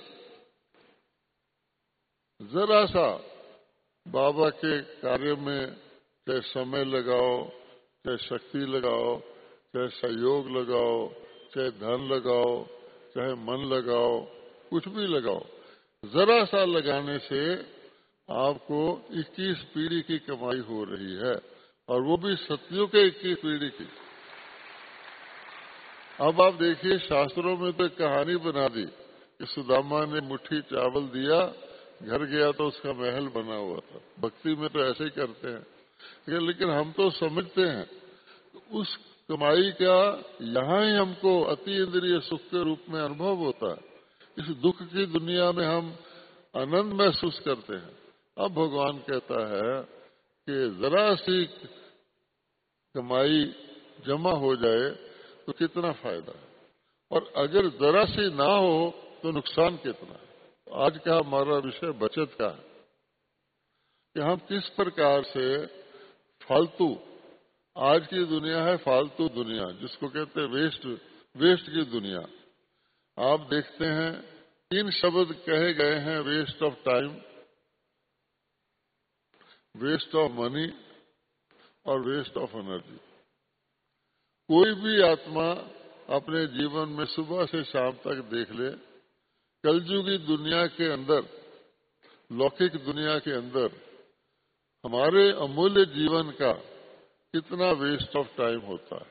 जरा सा बाबा के कार्य में चाहे समय लगाओ, चाहे शक्ति लगाओ, चाहे सहयोग लगाओ, चाहे धन लगाओ, चाहे मन लगाओ, कुछ भी लगाओ, जरा सा लगाने से आपको इक्कीस पीढ़ी की कमाई हो रही है, और वो भी सतयुग के इक्कीस पीढ़ी की। अब आप देखिए शास्त्रों में तो एक कहानी बना दी कि सुदामा ने मुट्ठी चावल दिया, घर गया तो उसका महल बना हुआ था। भक्ति में तो ऐसे ही करते हैं, लेकिन हम तो समझते हैं उस कमाई का यहाँ ही हमको अति इंद्रिय सुख के रूप में अनुभव होता है। इस दुख की दुनिया में हम आनंद महसूस करते हैं। अब भगवान कहता है कि जरा सी कमाई जमा हो जाए तो कितना फायदा है, और अगर जरा सी ना हो तो नुकसान कितना है। आज का हमारा विषय बचत का है कि हम किस प्रकार से फालतू, आज की दुनिया है फालतू दुनिया, जिसको कहते हैं वेस्ट वेस्ट की दुनिया। आप देखते हैं तीन शब्द कहे गए हैं, waste of time, waste of money और वेस्ट ऑफ एनर्जी। कोई भी आत्मा अपने जीवन में सुबह से शाम तक देख ले, कलयुगी दुनिया के अंदर, लौकिक दुनिया के अंदर हमारे अमूल्य जीवन का कितना वेस्ट ऑफ टाइम होता है,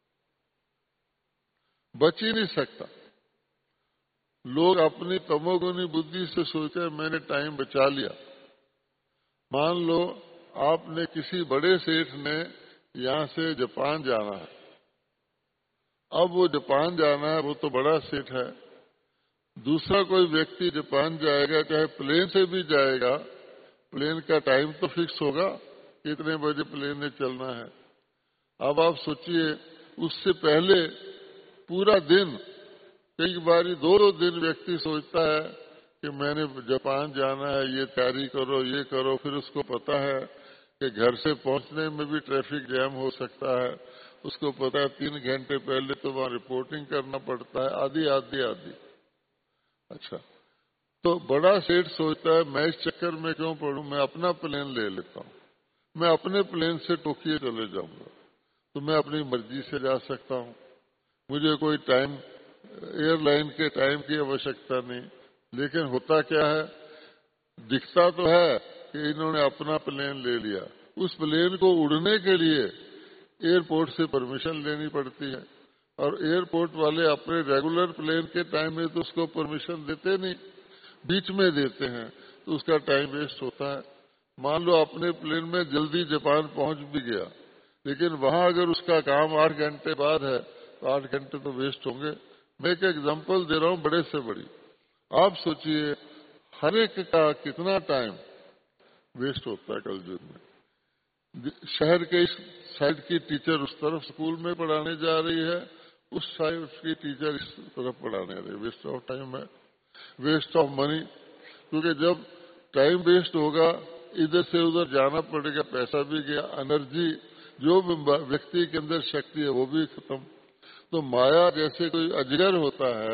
बच ही नहीं सकता। लोग अपनी तमोगुनी बुद्धि से सोचे मैंने टाइम बचा लिया। मान लो आपने किसी बड़े सेठ ने यहां से जापान जाना है, अब वो जापान जाना है, वो तो बड़ा सेठ है। दूसरा कोई व्यक्ति जापान जाएगा, चाहे प्लेन से भी जाएगा, प्लेन का टाइम तो फिक्स होगा, कितने बजे प्लेन ने चलना है। अब आप सोचिए उससे पहले पूरा दिन, कई बार दो दो दिन व्यक्ति सोचता है कि मैंने जापान जाना है, ये तैयारी करो, ये करो। फिर उसको पता है कि घर से पहुंचने में भी ट्रैफिक जैम हो सकता है, उसको पता है तीन घंटे पहले तो वहां रिपोर्टिंग करना पड़ता है, आदि आदि आदि। अच्छा, तो बड़ा सेठ सोचता है मैं इस चक्कर में क्यों पड़ूं, मैं अपना प्लेन ले लेता हूं, मैं अपने प्लेन से टोक्यो चले जाऊंगा, तो मैं अपनी मर्जी से जा सकता हूं, मुझे कोई टाइम, एयरलाइन के टाइम की आवश्यकता नहीं। लेकिन होता क्या है, दिखता तो है कि इन्होंने अपना प्लेन ले लिया। उस प्लेन को उड़ने के लिए एयरपोर्ट से परमिशन लेनी पड़ती है, और एयरपोर्ट वाले अपने रेगुलर प्लेन के टाइम में तो उसको परमिशन देते नहीं, बीच में देते हैं, तो उसका टाइम वेस्ट होता है। मान लो अपने प्लेन में जल्दी जापान पहुंच भी गया, लेकिन वहां अगर उसका काम आठ घंटे बाद है तो आठ घंटे तो वेस्ट होंगे। मैं एक एग्जांपल दे रहा हूं बड़े से बड़ी। आप सोचिए हर एक का कितना टाइम वेस्ट होता है कलयुग में। शहर के इस साइड की टीचर उस तरफ स्कूल में पढ़ाने जा रही है, उस साइड की टीचर इस तरफ पढ़ाने आ रही है। वेस्ट ऑफ टाइम है, वेस्ट ऑफ मनी, क्योंकि जब टाइम वेस्ट होगा इधर से उधर जाना पड़ेगा, पैसा भी गया, एनर्जी जो व्यक्ति के अंदर शक्ति है वो भी खत्म। तो माया जैसे कोई अजगर होता है,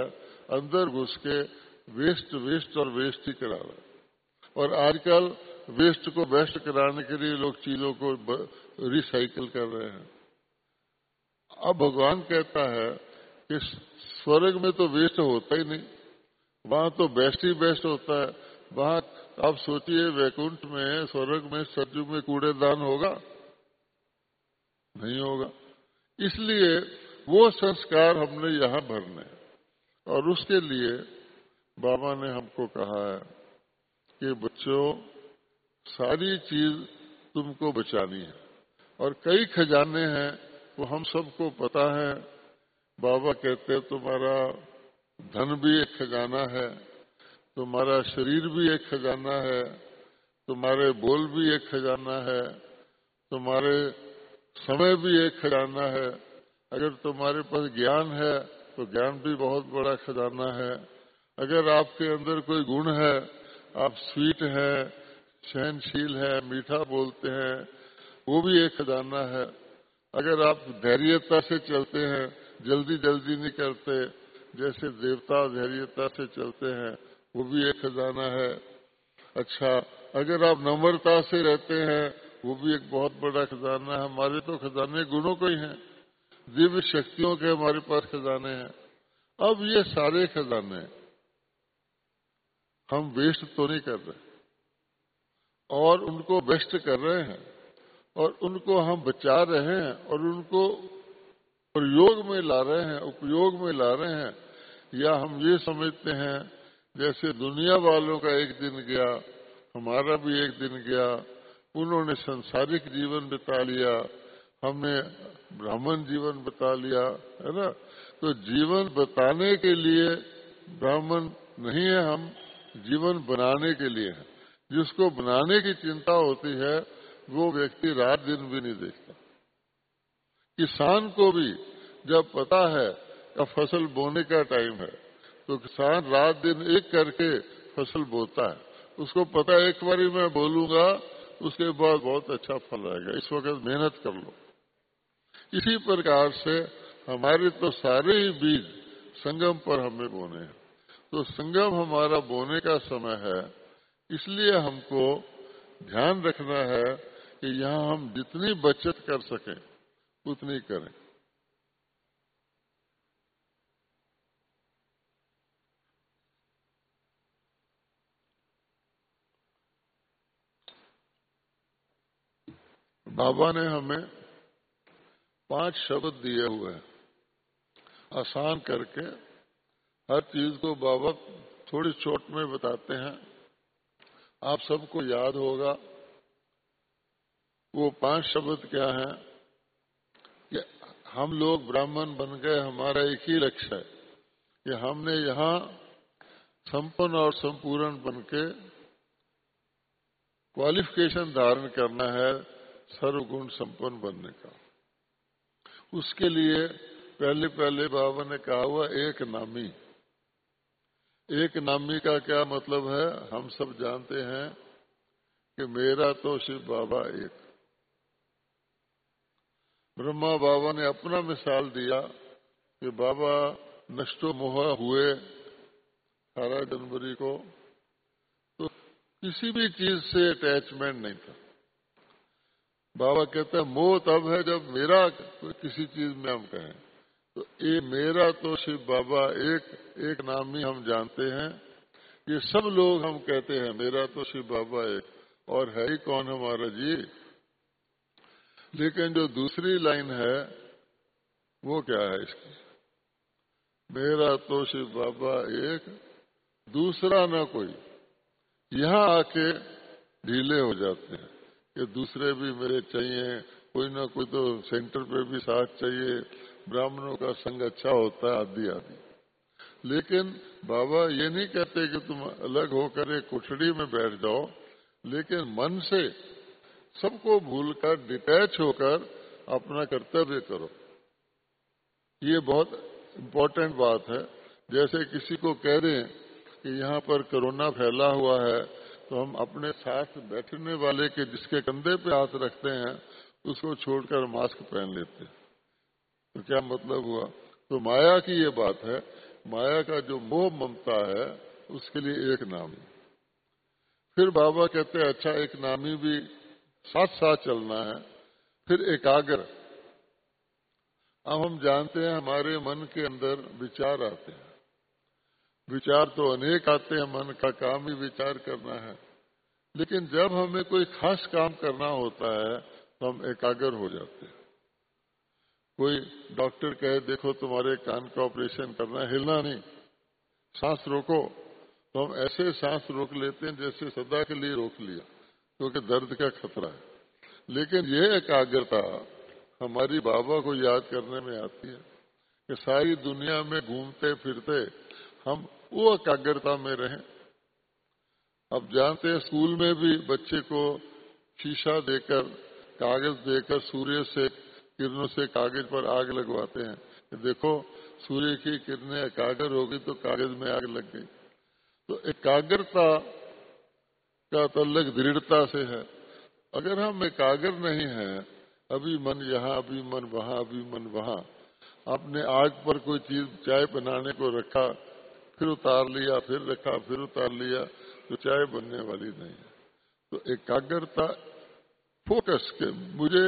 अंदर घुस के वेस्ट वेस्ट और वेस्ट ही करा रहा है। और आजकल वेस्ट को बेस्ट कराने के लिए लोग चीजों को रिसाइकिल कर रहे हैं। अब भगवान कहता है कि स्वर्ग में तो वेस्ट होता ही नहीं, वहां तो बेस्ट ही बेस्ट होता है। वहां आप सोचिए, वैकुंठ में, स्वर्ग में, सतयुग में कूड़ेदान होगा? नहीं होगा। इसलिए वो संस्कार हमने यहां भरने, और उसके लिए बाबा ने हमको कहा है कि बच्चों, सारी चीज तुमको बचानी है। और कई खजाने हैं, वो हम सबको पता है। बाबा कहते हैं तुम्हारा धन भी एक खजाना है, तुम्हारा शरीर भी एक खजाना है, तुम्हारे बोल भी एक खजाना है, तुम्हारे समय भी एक खजाना है। अगर तुम्हारे पास ज्ञान है तो ज्ञान भी बहुत बड़ा खजाना है। अगर आपके अंदर कोई गुण है, आप स्वीट है, सहनशील है, मीठा बोलते हैं, वो भी एक खजाना है। अगर आप धैर्यता से चलते हैं, जल्दी जल्दी नहीं करते, जैसे देवता धैर्यता से चलते हैं, वो भी एक खजाना है। अच्छा, अगर आप नम्रता से रहते हैं, वो भी एक बहुत बड़ा खजाना है। हमारे तो खजाने गुणों को ही हैं, दिव्य शक्तियों के हमारे पास खजाने हैं। अब ये सारे खजाने हम वेस्ट तो नहीं कर रहे, और उनको बेस्ट कर रहे हैं, और उनको हम बचा रहे हैं, और उनको प्रयोग में ला रहे हैं, उपयोग में ला रहे हैं। या हम ये समझते हैं जैसे दुनिया वालों का एक दिन गया, हमारा भी एक दिन गया। उन्होंने संसारिक जीवन बिता लिया, हमने ब्राह्मण जीवन बिता लिया, है ना। तो जीवन बताने के लिए ब्राह्मण नहीं है, हम जीवन बनाने के लिए है। जिसको बनाने की चिंता होती है, वो व्यक्ति रात दिन भी नहीं देखता। किसान को भी जब पता है कि फसल बोने का टाइम है, तो किसान रात दिन एक करके फसल बोता है। उसको पता है एक बारी मैं बोलूंगा, उसके बाद बहुत अच्छा फल आएगा, इस वक्त मेहनत कर लो। इसी प्रकार से हमारे तो सारे ही बीज संगम पर हमें बोने हैं। तो संगम हमारा बोने का समय है, इसलिए हमको ध्यान रखना है कि यहाँ हम जितनी बचत कर सकें उतनी करें। बाबा ने हमें पांच शब्द दिए हुए हैं, आसान करके। हर चीज को बाबा थोड़ी छोट में बताते हैं, आप सबको याद होगा। वो पांच शब्द क्या हैं कि हम लोग ब्राह्मण बन गए, हमारा एक ही लक्ष्य है कि हमने यहाँ संपन्न और संपूर्ण बन के क्वालिफिकेशन धारण करना है सर्वगुण संपन्न बनने का। उसके लिए पहले पहले बाबा ने कहा हुआ एक नामी। एक नामी का क्या मतलब है, हम सब जानते हैं कि मेरा तो शिव बाबा एक। ब्रह्मा बाबा ने अपना मिसाल दिया कि बाबा नष्टो मोह हुए अठारह जनवरी को, तो किसी भी चीज से अटैचमेंट नहीं था। बाबा कहते हैं मोह तब है जब मेरा किसी चीज में हम कहें। तो ये मेरा तो शिव बाबा एक, एक नाम ही हम जानते हैं। ये सब लोग हम कहते हैं मेरा तो शिव बाबा एक, और है ही कौन हमारा जी। लेकिन जो दूसरी लाइन है वो क्या है इसकी, मेरा तो शिव बाबा एक, दूसरा ना कोई। यहाँ आके ढीले हो जाते हैं कि दूसरे भी मेरे चाहिए, कोई ना कोई तो सेंटर पे भी साथ चाहिए, ब्राह्मणों का संग अच्छा होता है, आदि आदि। लेकिन बाबा ये नहीं कहते कि तुम अलग होकर एक कुठड़ी में बैठ जाओ, लेकिन मन से सबको भूलकर डिटैच होकर अपना कर्तव्य करो। ये बहुत इम्पोर्टेंट बात है। जैसे किसी को कह दें कि यहाँ पर कोरोना फैला हुआ है, तो हम अपने साथ बैठने वाले के जिसके कंधे पे हाथ रखते हैं उसको छोड़कर मास्क पहन लेते हैं। तो क्या मतलब हुआ। तो माया की ये बात है माया का जो मोह ममता है उसके लिए एक नामी। फिर बाबा कहते हैं अच्छा एक नामी भी साथ साथ चलना है। फिर एकाग्र। अब हम जानते हैं हमारे मन के अंदर विचार आते हैं, विचार तो अनेक आते हैं, मन का काम ही विचार करना है। लेकिन जब हमें कोई खास काम करना होता है तो हम एकाग्र हो जाते हैं। कोई डॉक्टर कहे देखो तुम्हारे कान का ऑपरेशन करना है, हिलना नहीं, सांस रोको, तो हम ऐसे सांस रोक लेते हैं जैसे सदा के लिए रोक लिया, क्योंकि दर्द का खतरा है। लेकिन ये एकाग्रता हमारी बाबा को याद करने में आती है कि सारी दुनिया में घूमते फिरते हम वो एकाग्रता में रहें। अब जानते हैं स्कूल में भी बच्चे को शीशा देकर, कागज देकर सूर्य से किरणों से कागज पर आग लगवाते हैं कि देखो सूर्य की किरणें एकाग्र हो गई तो कागज में आग लग गई। तो एकाग्रता का तल्लक दृढ़ता से है। अगर हम एकाग्र नहीं हैं, अभी मन यहाँ, अभी मन वहां, अभी मन वहां, आपने आग पर कोई चीज चाय बनाने को रखा, फिर उतार लिया, फिर रखा, फिर उतार लिया, तो चाय बनने वाली नहीं है। तो एकाग्रता, फोकस के मुझे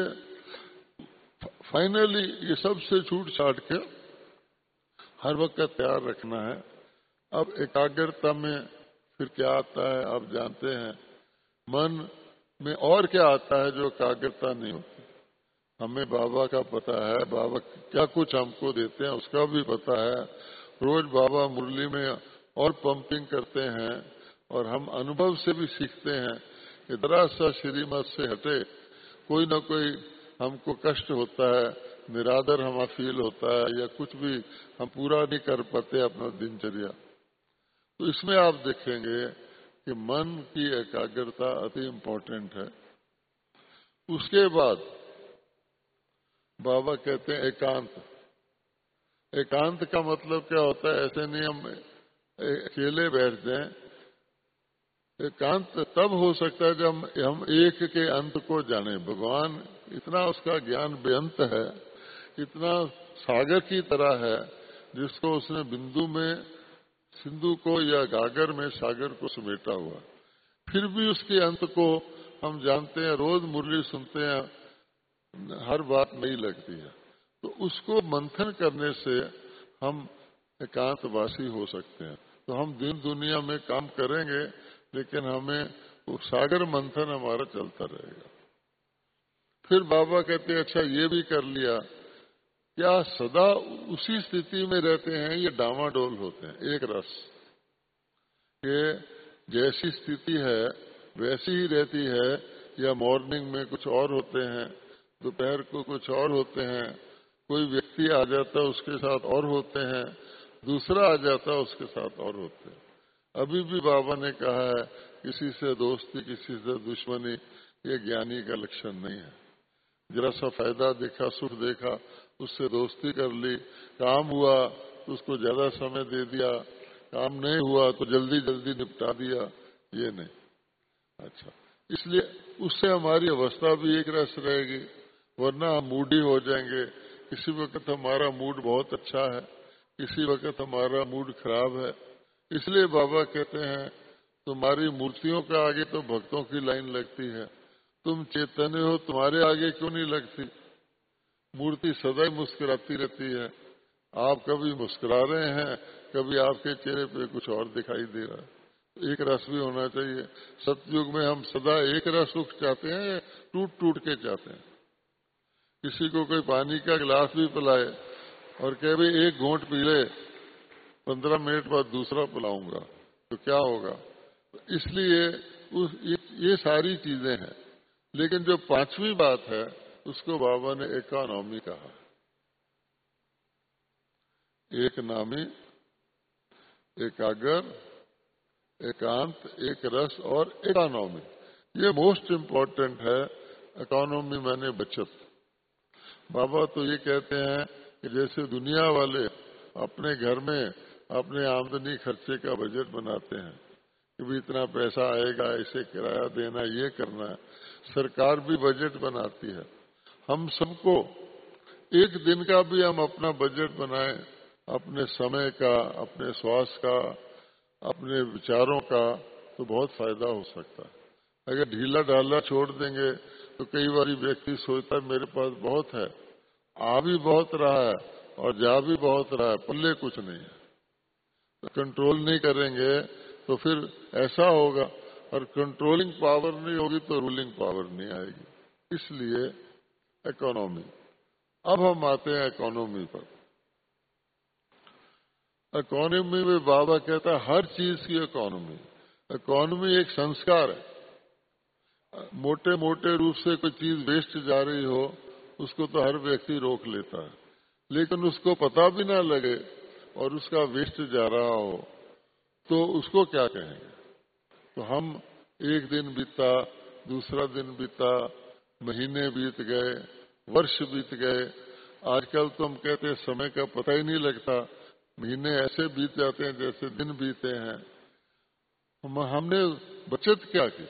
फाइनली ये सब से छूट छाट के हर वक्त तैयार रखना है। अब एकाग्रता में फिर क्या आता है आप जानते हैं। मन में और क्या आता है जो एकाग्रता नहीं होती। हमें बाबा का पता है, बाबा क्या कुछ हमको देते हैं उसका भी पता है। रोज बाबा मुरली में और पंपिंग करते हैं और हम अनुभव से भी सीखते हैं कि जरा सा श्रीमत से हटे कोई ना कोई हमको कष्ट होता है, निरादर हमारा फील होता है, या कुछ भी हम पूरा नहीं कर पाते अपना दिनचर्या। तो इसमें आप देखेंगे कि मन की एकाग्रता अति इम्पोर्टेंट है। उसके बाद बाबा कहते हैं एकांत। एकांत का मतलब क्या होता है, ऐसे नहीं हम अकेले बैठ जाएं। एकांत तब हो सकता है जब हम एक के अंत को जाने। भगवान इतना उसका ज्ञान बेअंत है, इतना सागर की तरह है, जिसको उसने बिंदु में सिंधु को या गागर में सागर को समेटा हुआ। फिर भी उसके अंत को हम जानते हैं, रोज मुरली सुनते हैं, हर बात नई लगती है। तो उसको मंथन करने से हम एकांतवासी हो सकते हैं। तो हम दिन दुनिया में काम करेंगे, लेकिन हमें वो सागर मंथन हमारा चलता रहेगा। फिर बाबा कहते हैं अच्छा ये भी कर लिया, क्या सदा उसी स्थिति में रहते हैं, ये डामाडोल होते हैं। एक रस ये जैसी स्थिति है वैसी ही रहती है, या मॉर्निंग में कुछ और होते हैं, दोपहर को कुछ और होते हैं, कोई व्यक्ति आ जाता है उसके साथ और होते हैं, दूसरा आ जाता है उसके साथ और होते हैं। अभी भी बाबा ने कहा है किसी से दोस्ती किसी से दुश्मनी ये ज्ञानी का लक्षण नहीं है। जरा सा फायदा देखा, सुख देखा, उससे दोस्ती कर ली, काम हुआ तो उसको ज्यादा समय दे दिया, काम नहीं हुआ तो जल्दी जल्दी निपटा दिया, ये नहीं। अच्छा, इसलिए उससे हमारी अवस्था भी एक रस रहेगी, वरना हम मूडी हो जाएंगे। किसी वक्त हमारा मूड बहुत अच्छा है, किसी वक्त हमारा मूड खराब है। इसलिए बाबा कहते हैं तुम्हारी मूर्तियों का आगे तो भक्तों की लाइन लगती है, तुम चैतन्य हो, तुम्हारे आगे क्यों नहीं लगती। मूर्ति सदा ही मुस्कुराती रहती है। आप कभी मुस्कुरा रहे हैं, कभी आपके चेहरे पे कुछ और दिखाई दे रहा है। एक रस भी होना चाहिए। सतयुग में हम सदा एक रस सुख चाहते हैं, टूट टूट के चाहते हैं। किसी को कोई पानी का गिलास भी पिलाए और कहे भाई एक घूंट पी ले, पंद्रह मिनट बाद दूसरा पिलाऊंगा, तो क्या होगा। इसलिए उस ये, ये सारी चीजें हैं। लेकिन जो पांचवी बात है उसको बाबा ने इकोनॉमी कहा। एक नामी, एकाग्र, एकांत, एक रस और इकोनॉमी, ये मोस्ट इम्पोर्टेंट है। इकोनॉमी माने बचत। बाबा तो ये कहते हैं कि जैसे दुनिया वाले अपने घर में अपने आमदनी खर्चे का बजट बनाते हैं कि भी इतना पैसा आएगा, इसे किराया देना, ये करना है, सरकार भी बजट बनाती है। हम सबको एक दिन का भी हम अपना बजट बनाएं, अपने समय का, अपने स्वास्थ्य का, अपने विचारों का तो बहुत फायदा हो सकता है। अगर ढीला ढाला छोड़ देंगे तो कई बार व्यक्ति सोचता है मेरे पास बहुत है, आ भी बहुत रहा है और जा भी बहुत रहा है, पल्ले कुछ नहीं है। तो कंट्रोल नहीं करेंगे तो फिर ऐसा होगा, और कंट्रोलिंग पावर नहीं होगी तो रूलिंग पावर नहीं आएगी। इसलिए इकोनॉमी। अब हम आते हैं इकोनॉमी पर। इकोनॉमी में बाबा कहता है हर चीज की इकोनॉमी। इकोनॉमी एक संस्कार है। मोटे मोटे रूप से कोई चीज वेस्ट जा रही हो उसको तो हर व्यक्ति रोक लेता है, लेकिन उसको पता भी ना लगे और उसका वेस्ट जा रहा हो तो उसको क्या कहेंगे। तो हम एक दिन बीता, दूसरा दिन बीता, महीने बीत गए, वर्ष बीत गए। आजकल तो हम कहते हैं समय का पता ही नहीं लगता, महीने ऐसे बीत जाते हैं जैसे दिन बीते हैं। हम, हमने बचत क्या की,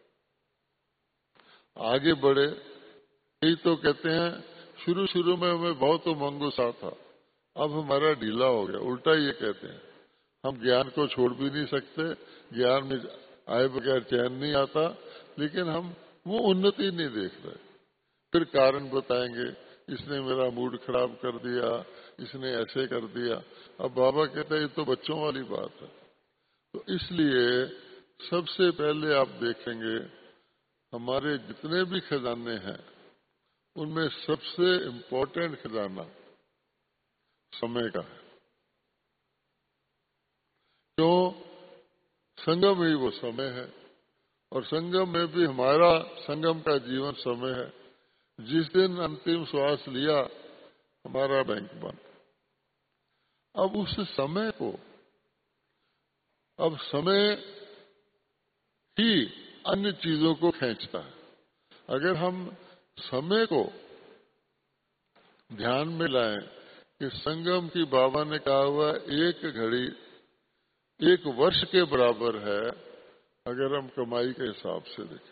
आगे बढ़े। यही तो कहते हैं शुरू शुरू में हमें बहुत उमंग सा था, अब हमारा ढीला हो गया। उल्टा ये कहते हैं हम ज्ञान को छोड़ भी नहीं सकते, ज्ञान में आए बगैर चैन नहीं आता, लेकिन हम वो उन्नति नहीं देख रहे। फिर कारण बताएंगे, इसने मेरा मूड खराब कर दिया, इसने ऐसे कर दिया। अब बाबा कहते हैं ये तो बच्चों वाली बात है। तो इसलिए सबसे पहले आप देखेंगे हमारे जितने भी खजाने हैं उनमें सबसे इम्पोर्टेंट खजाना समय का है। क्यों? संगम ही वो समय है, और संगम में भी हमारा संगम का जीवन समय है। जिस दिन अंतिम श्वास लिया हमारा बैंक बंद। अब उस समय को, अब समय ही अन्य चीजों को खींचता है। अगर हम समय को ध्यान में लाएं कि संगम की बाबा ने कहा हुआ एक घड़ी एक वर्ष के बराबर है, अगर हम कमाई के हिसाब से देखें।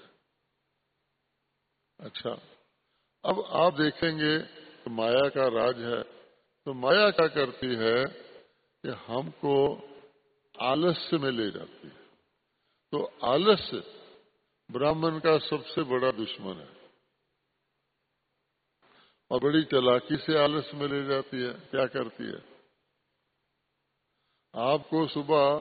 अच्छा, अब आप देखेंगे तो माया का राज है। तो माया क्या करती है कि हमको आलस्य में ले जाती है। तो आलस्य ब्राह्मण का सबसे बड़ा दुश्मन है, और बड़ी चालाकी से आलस्य में ले जाती है। क्या करती है? आपको सुबह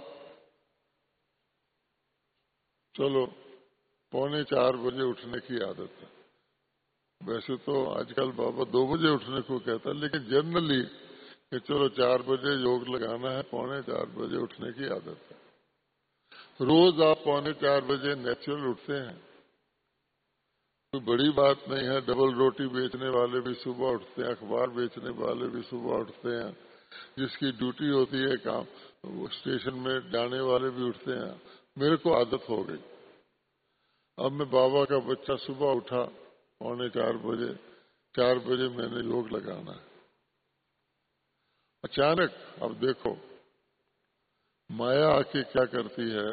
चलो पौने चार बजे उठने की आदत है। वैसे तो आजकल बाबा दो बजे उठने को कहता है, लेकिन जनरली कि चलो चार बजे योग लगाना है, पौने चार बजे उठने की आदत है। रोज आप पौने चार बजे नेचुरल उठते हैं, कोई बड़ी बात नहीं है। डबल रोटी बेचने वाले भी सुबह उठते हैं, अखबार बेचने वाले भी सुबह उठते हैं, जिसकी ड्यूटी होती है काम वो स्टेशन में जाने वाले भी उठते हैं। मेरे को आदत हो गई। अब मैं बाबा का बच्चा सुबह उठा पौने चार बजे, चार बजे मैंने योग लगाना है। अचानक अब देखो माया आके क्या करती है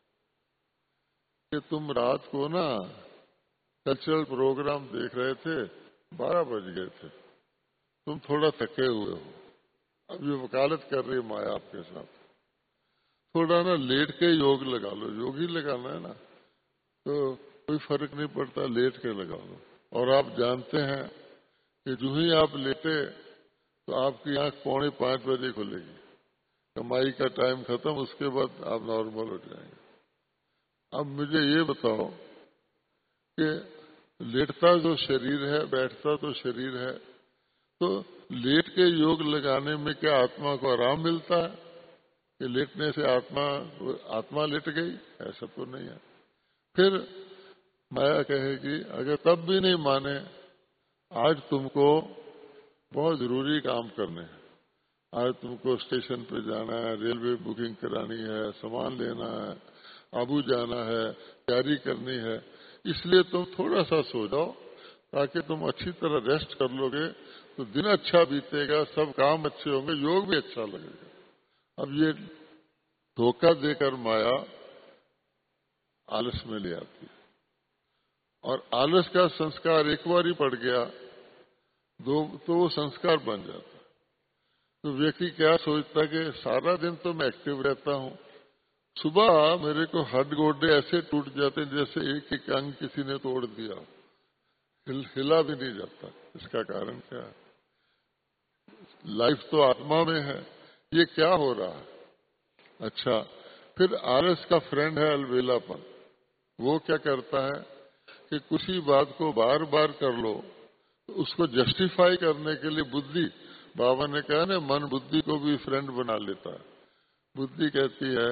कि तुम रात को ना कल्चरल प्रोग्राम देख रहे थे, बारह बज गए थे, तुम थोड़ा थके हुए हो। अब ये वकालत कर रही है माया आपके साथ, थोड़ा ना लेट के योग लगा लो। योग ही लगाना है ना, तो कोई फर्क नहीं पड़ता, लेट के लगा लो। और आप जानते हैं कि जो ही आप लेटे तो आपकी आंख पौने पांच बजे खुलेगी, कमाई का टाइम खत्म, उसके बाद आप नॉर्मल हो जाएंगे। अब मुझे ये बताओ कि लेटता जो शरीर है, बैठता तो शरीर है, तो लेट के योग लगाने में क्या आत्मा को आराम मिलता है कि लेटने से आत्मा आत्मा लेट गई? ऐसा तो नहीं है। फिर माया कहेगी अगर तब भी नहीं माने, आज तुमको बहुत जरूरी काम करने हैं, आज तुमको स्टेशन पे जाना है, रेलवे बुकिंग करानी है, सामान लेना है, आबू जाना है, तैयारी करनी है, इसलिए तुम थोड़ा सा सो जाओ ताकि तुम अच्छी तरह रेस्ट कर लोगे तो दिन अच्छा बीतेगा, सब काम अच्छे होंगे, योग भी अच्छा लगेगा। अब ये धोखा देकर माया आलस में ले आती है, और आलस का संस्कार एक बार ही पड़ गया दो तो वो संस्कार बन जाता है। तो व्यक्ति क्या सोचता है कि सारा दिन तो मैं एक्टिव रहता हूँ, सुबह मेरे को हड्ड गोडे ऐसे टूट जाते हैं जैसे एक एक अंग किसी ने तोड़ दिया, हिल, हिला भी नहीं जाता। इसका कारण क्या है? लाइफ तो आत्मा में है, ये क्या हो रहा है? अच्छा, फिर आलस का फ्रेंड है अलबेलापन। वो क्या करता है कि किसी बात को बार बार कर लो तो उसको जस्टिफाई करने के लिए बुद्धि, बाबा ने कहा ना, मन बुद्धि को भी फ्रेंड बना लेता है। बुद्धि कहती है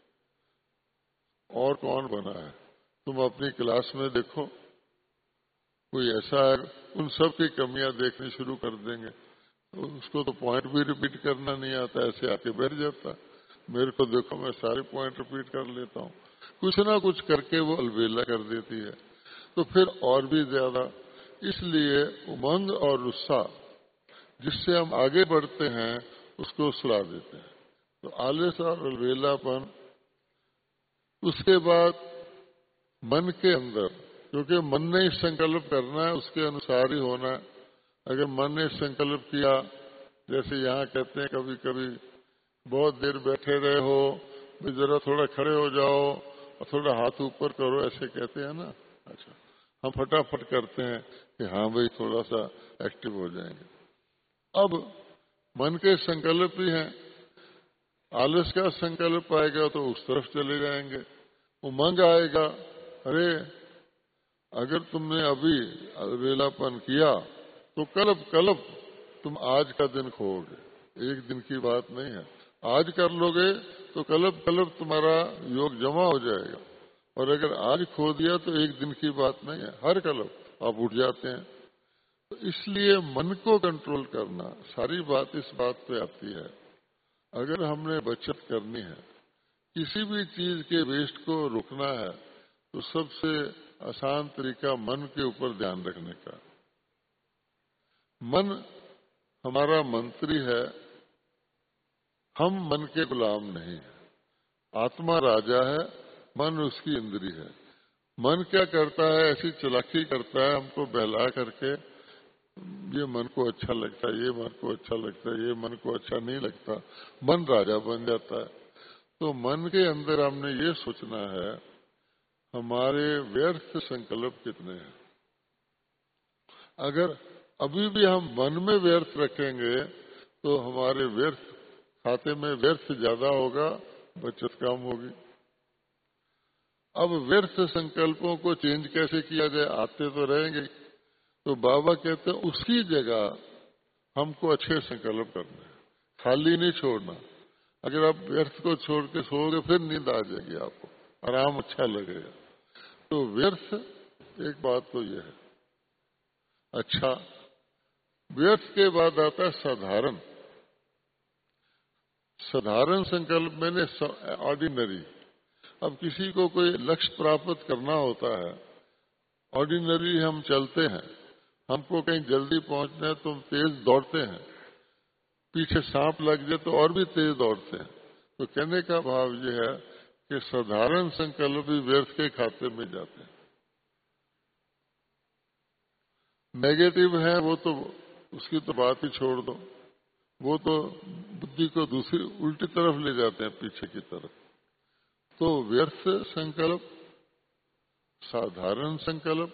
और कौन बना है, तुम अपनी क्लास में देखो, कोई ऐसा है, उन सब की कमियां देखनी शुरू कर देंगे, तो उसको तो पॉइंट भी रिपीट करना नहीं आता, ऐसे आके बैठ जाता। मेरे को देखो, मैं सारे पॉइंट रिपीट कर लेता हूँ। कुछ ना कुछ करके वो अलबेला कर देती है, तो फिर और भी ज्यादा। इसलिए उमंग और उत्साह जिससे हम आगे बढ़ते हैं उसको सुला देते हैं। तो आलस और अलबेलापन, उसके बाद मन के अंदर, क्योंकि मन ने ही संकल्प करना है, उसके अनुसार ही होना है। अगर मन ने संकल्प किया, जैसे यहाँ कहते हैं कभी कभी बहुत देर बैठे रहे हो, भी जरा थोड़ा खड़े हो जाओ और थोड़ा हाथ ऊपर करो, ऐसे कहते हैं ना। अच्छा, हम फटाफट करते हैं कि हाँ भाई थोड़ा सा एक्टिव हो जाएंगे। अब मन के संकल्प ही हैं, आलस का संकल्प आएगा तो उस तरफ चले जाएंगे। उमंग आएगा, अरे अगर तुमने अभी अलबेलापन किया तो कल्प कल्प तुम आज का दिन खोओगे, एक दिन की बात नहीं है। आज कर लोगे तो कल्प कल्प तुम्हारा योग जमा हो जाएगा, और अगर आज खो दिया तो एक दिन की बात नहीं है, हर कल्प आप उठ जाते हैं। तो इसलिए मन को कंट्रोल करना, सारी बात इस बात पे आती है। अगर हमने बचत करनी है, किसी भी चीज के वेस्ट को रोकना है, तो सबसे आसान तरीका मन के ऊपर ध्यान रखने का। मन हमारा मंत्री है, हम मन के गुलाम नहीं है। आत्मा राजा है, मन उसकी इंद्री है। मन क्या करता है, ऐसी चालाकी करता है हमको बहला करके, ये मन को अच्छा लगता है, ये मन को अच्छा लगता है, ये मन को अच्छा नहीं लगता, मन राजा बन जाता है। तो मन के अंदर हमने ये सोचना है हमारे व्यर्थ संकल्प कितने हैं। अगर अभी भी हम मन में व्यर्थ रखेंगे तो हमारे व्यर्थ खाते में व्यर्थ ज्यादा होगा, बचत कम होगी। अब व्यर्थ संकल्पों को चेंज कैसे किया जाए, आते तो रहेंगे। तो बाबा कहते हैं उसकी जगह हमको अच्छे संकल्प करने हैं, खाली नहीं छोड़ना। अगर आप व्यर्थ को छोड़ के सोओगे फिर नींद आ जाएगी, आपको आराम अच्छा लगेगा। तो व्यर्थ, एक बात तो यह है। अच्छा, व्यर्थ के बाद आता है साधारण। साधारण संकल्प मैंने ऑर्डिनरी। अब किसी को कोई लक्ष्य प्राप्त करना होता है, ऑर्डिनरी हम चलते हैं, हमको कहीं जल्दी पहुंचना है तो हम तेज दौड़ते हैं, पीछे सांप लग जाए तो और भी तेज दौड़ते हैं। तो कहने का भाव यह है कि साधारण संकल्प भी व्यर्थ के खाते में जाते हैं। नेगेटिव है वो तो उसकी तो बात ही छोड़ दो, वो तो बुद्धि को दूसरी उल्टी तरफ ले जाते हैं, पीछे की तरफ। तो व्यर्थ संकल्प, साधारण संकल्प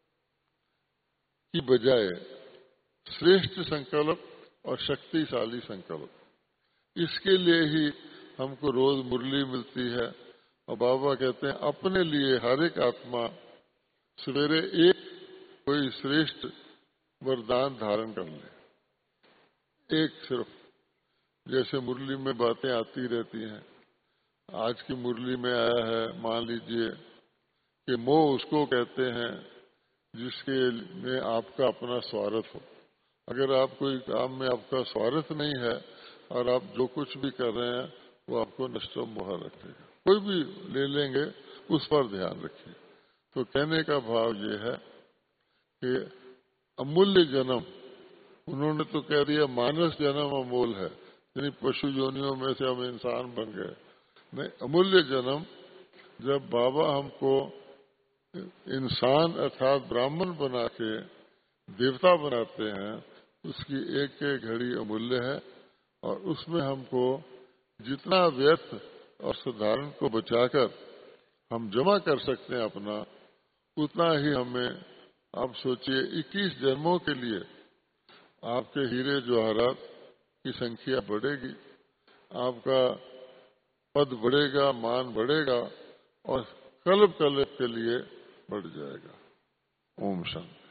की बजाय श्रेष्ठ संकल्प और शक्तिशाली संकल्प, इसके लिए ही हमको रोज मुरली मिलती है। और बाबा कहते हैं अपने लिए हर एक आत्मा सवेरे एक कोई श्रेष्ठ वरदान धारण कर ले, एक सिर्फ। जैसे मुरली में बातें आती रहती हैं, आज की मुरली में आया है, मान लीजिए कि मोह उसको कहते हैं जिसके में आपका अपना स्वार्थ हो। अगर आप कोई काम में आपका स्वार्थ नहीं है और आप जो कुछ भी कर रहे हैं वो आपको नष्टो मोह रखेगा, कोई भी ले लेंगे, उस पर ध्यान रखिए। तो कहने का भाव ये है कि अमूल्य जन्म, उन्होंने तो कह दिया मानस जन्म अमूल है, यानी पशु योनियों में से हम इंसान बन गए। नहीं, अमूल्य जन्म जब बाबा हमको इंसान अर्थात ब्राह्मण बना के देवता बनाते हैं, उसकी एक एक घड़ी अमूल्य है। और उसमें हमको जितना व्यर्थ और साधारण को बचाकर हम जमा कर सकते हैं अपना, उतना ही हमें, आप सोचिए इक्कीस जन्मों के लिए आपके हीरे जवाहरात की संख्या बढ़ेगी, आपका पद बढ़ेगा, मान बढ़ेगा और कल्प कल्प के लिए बढ़ जाएगा। ओम शांति।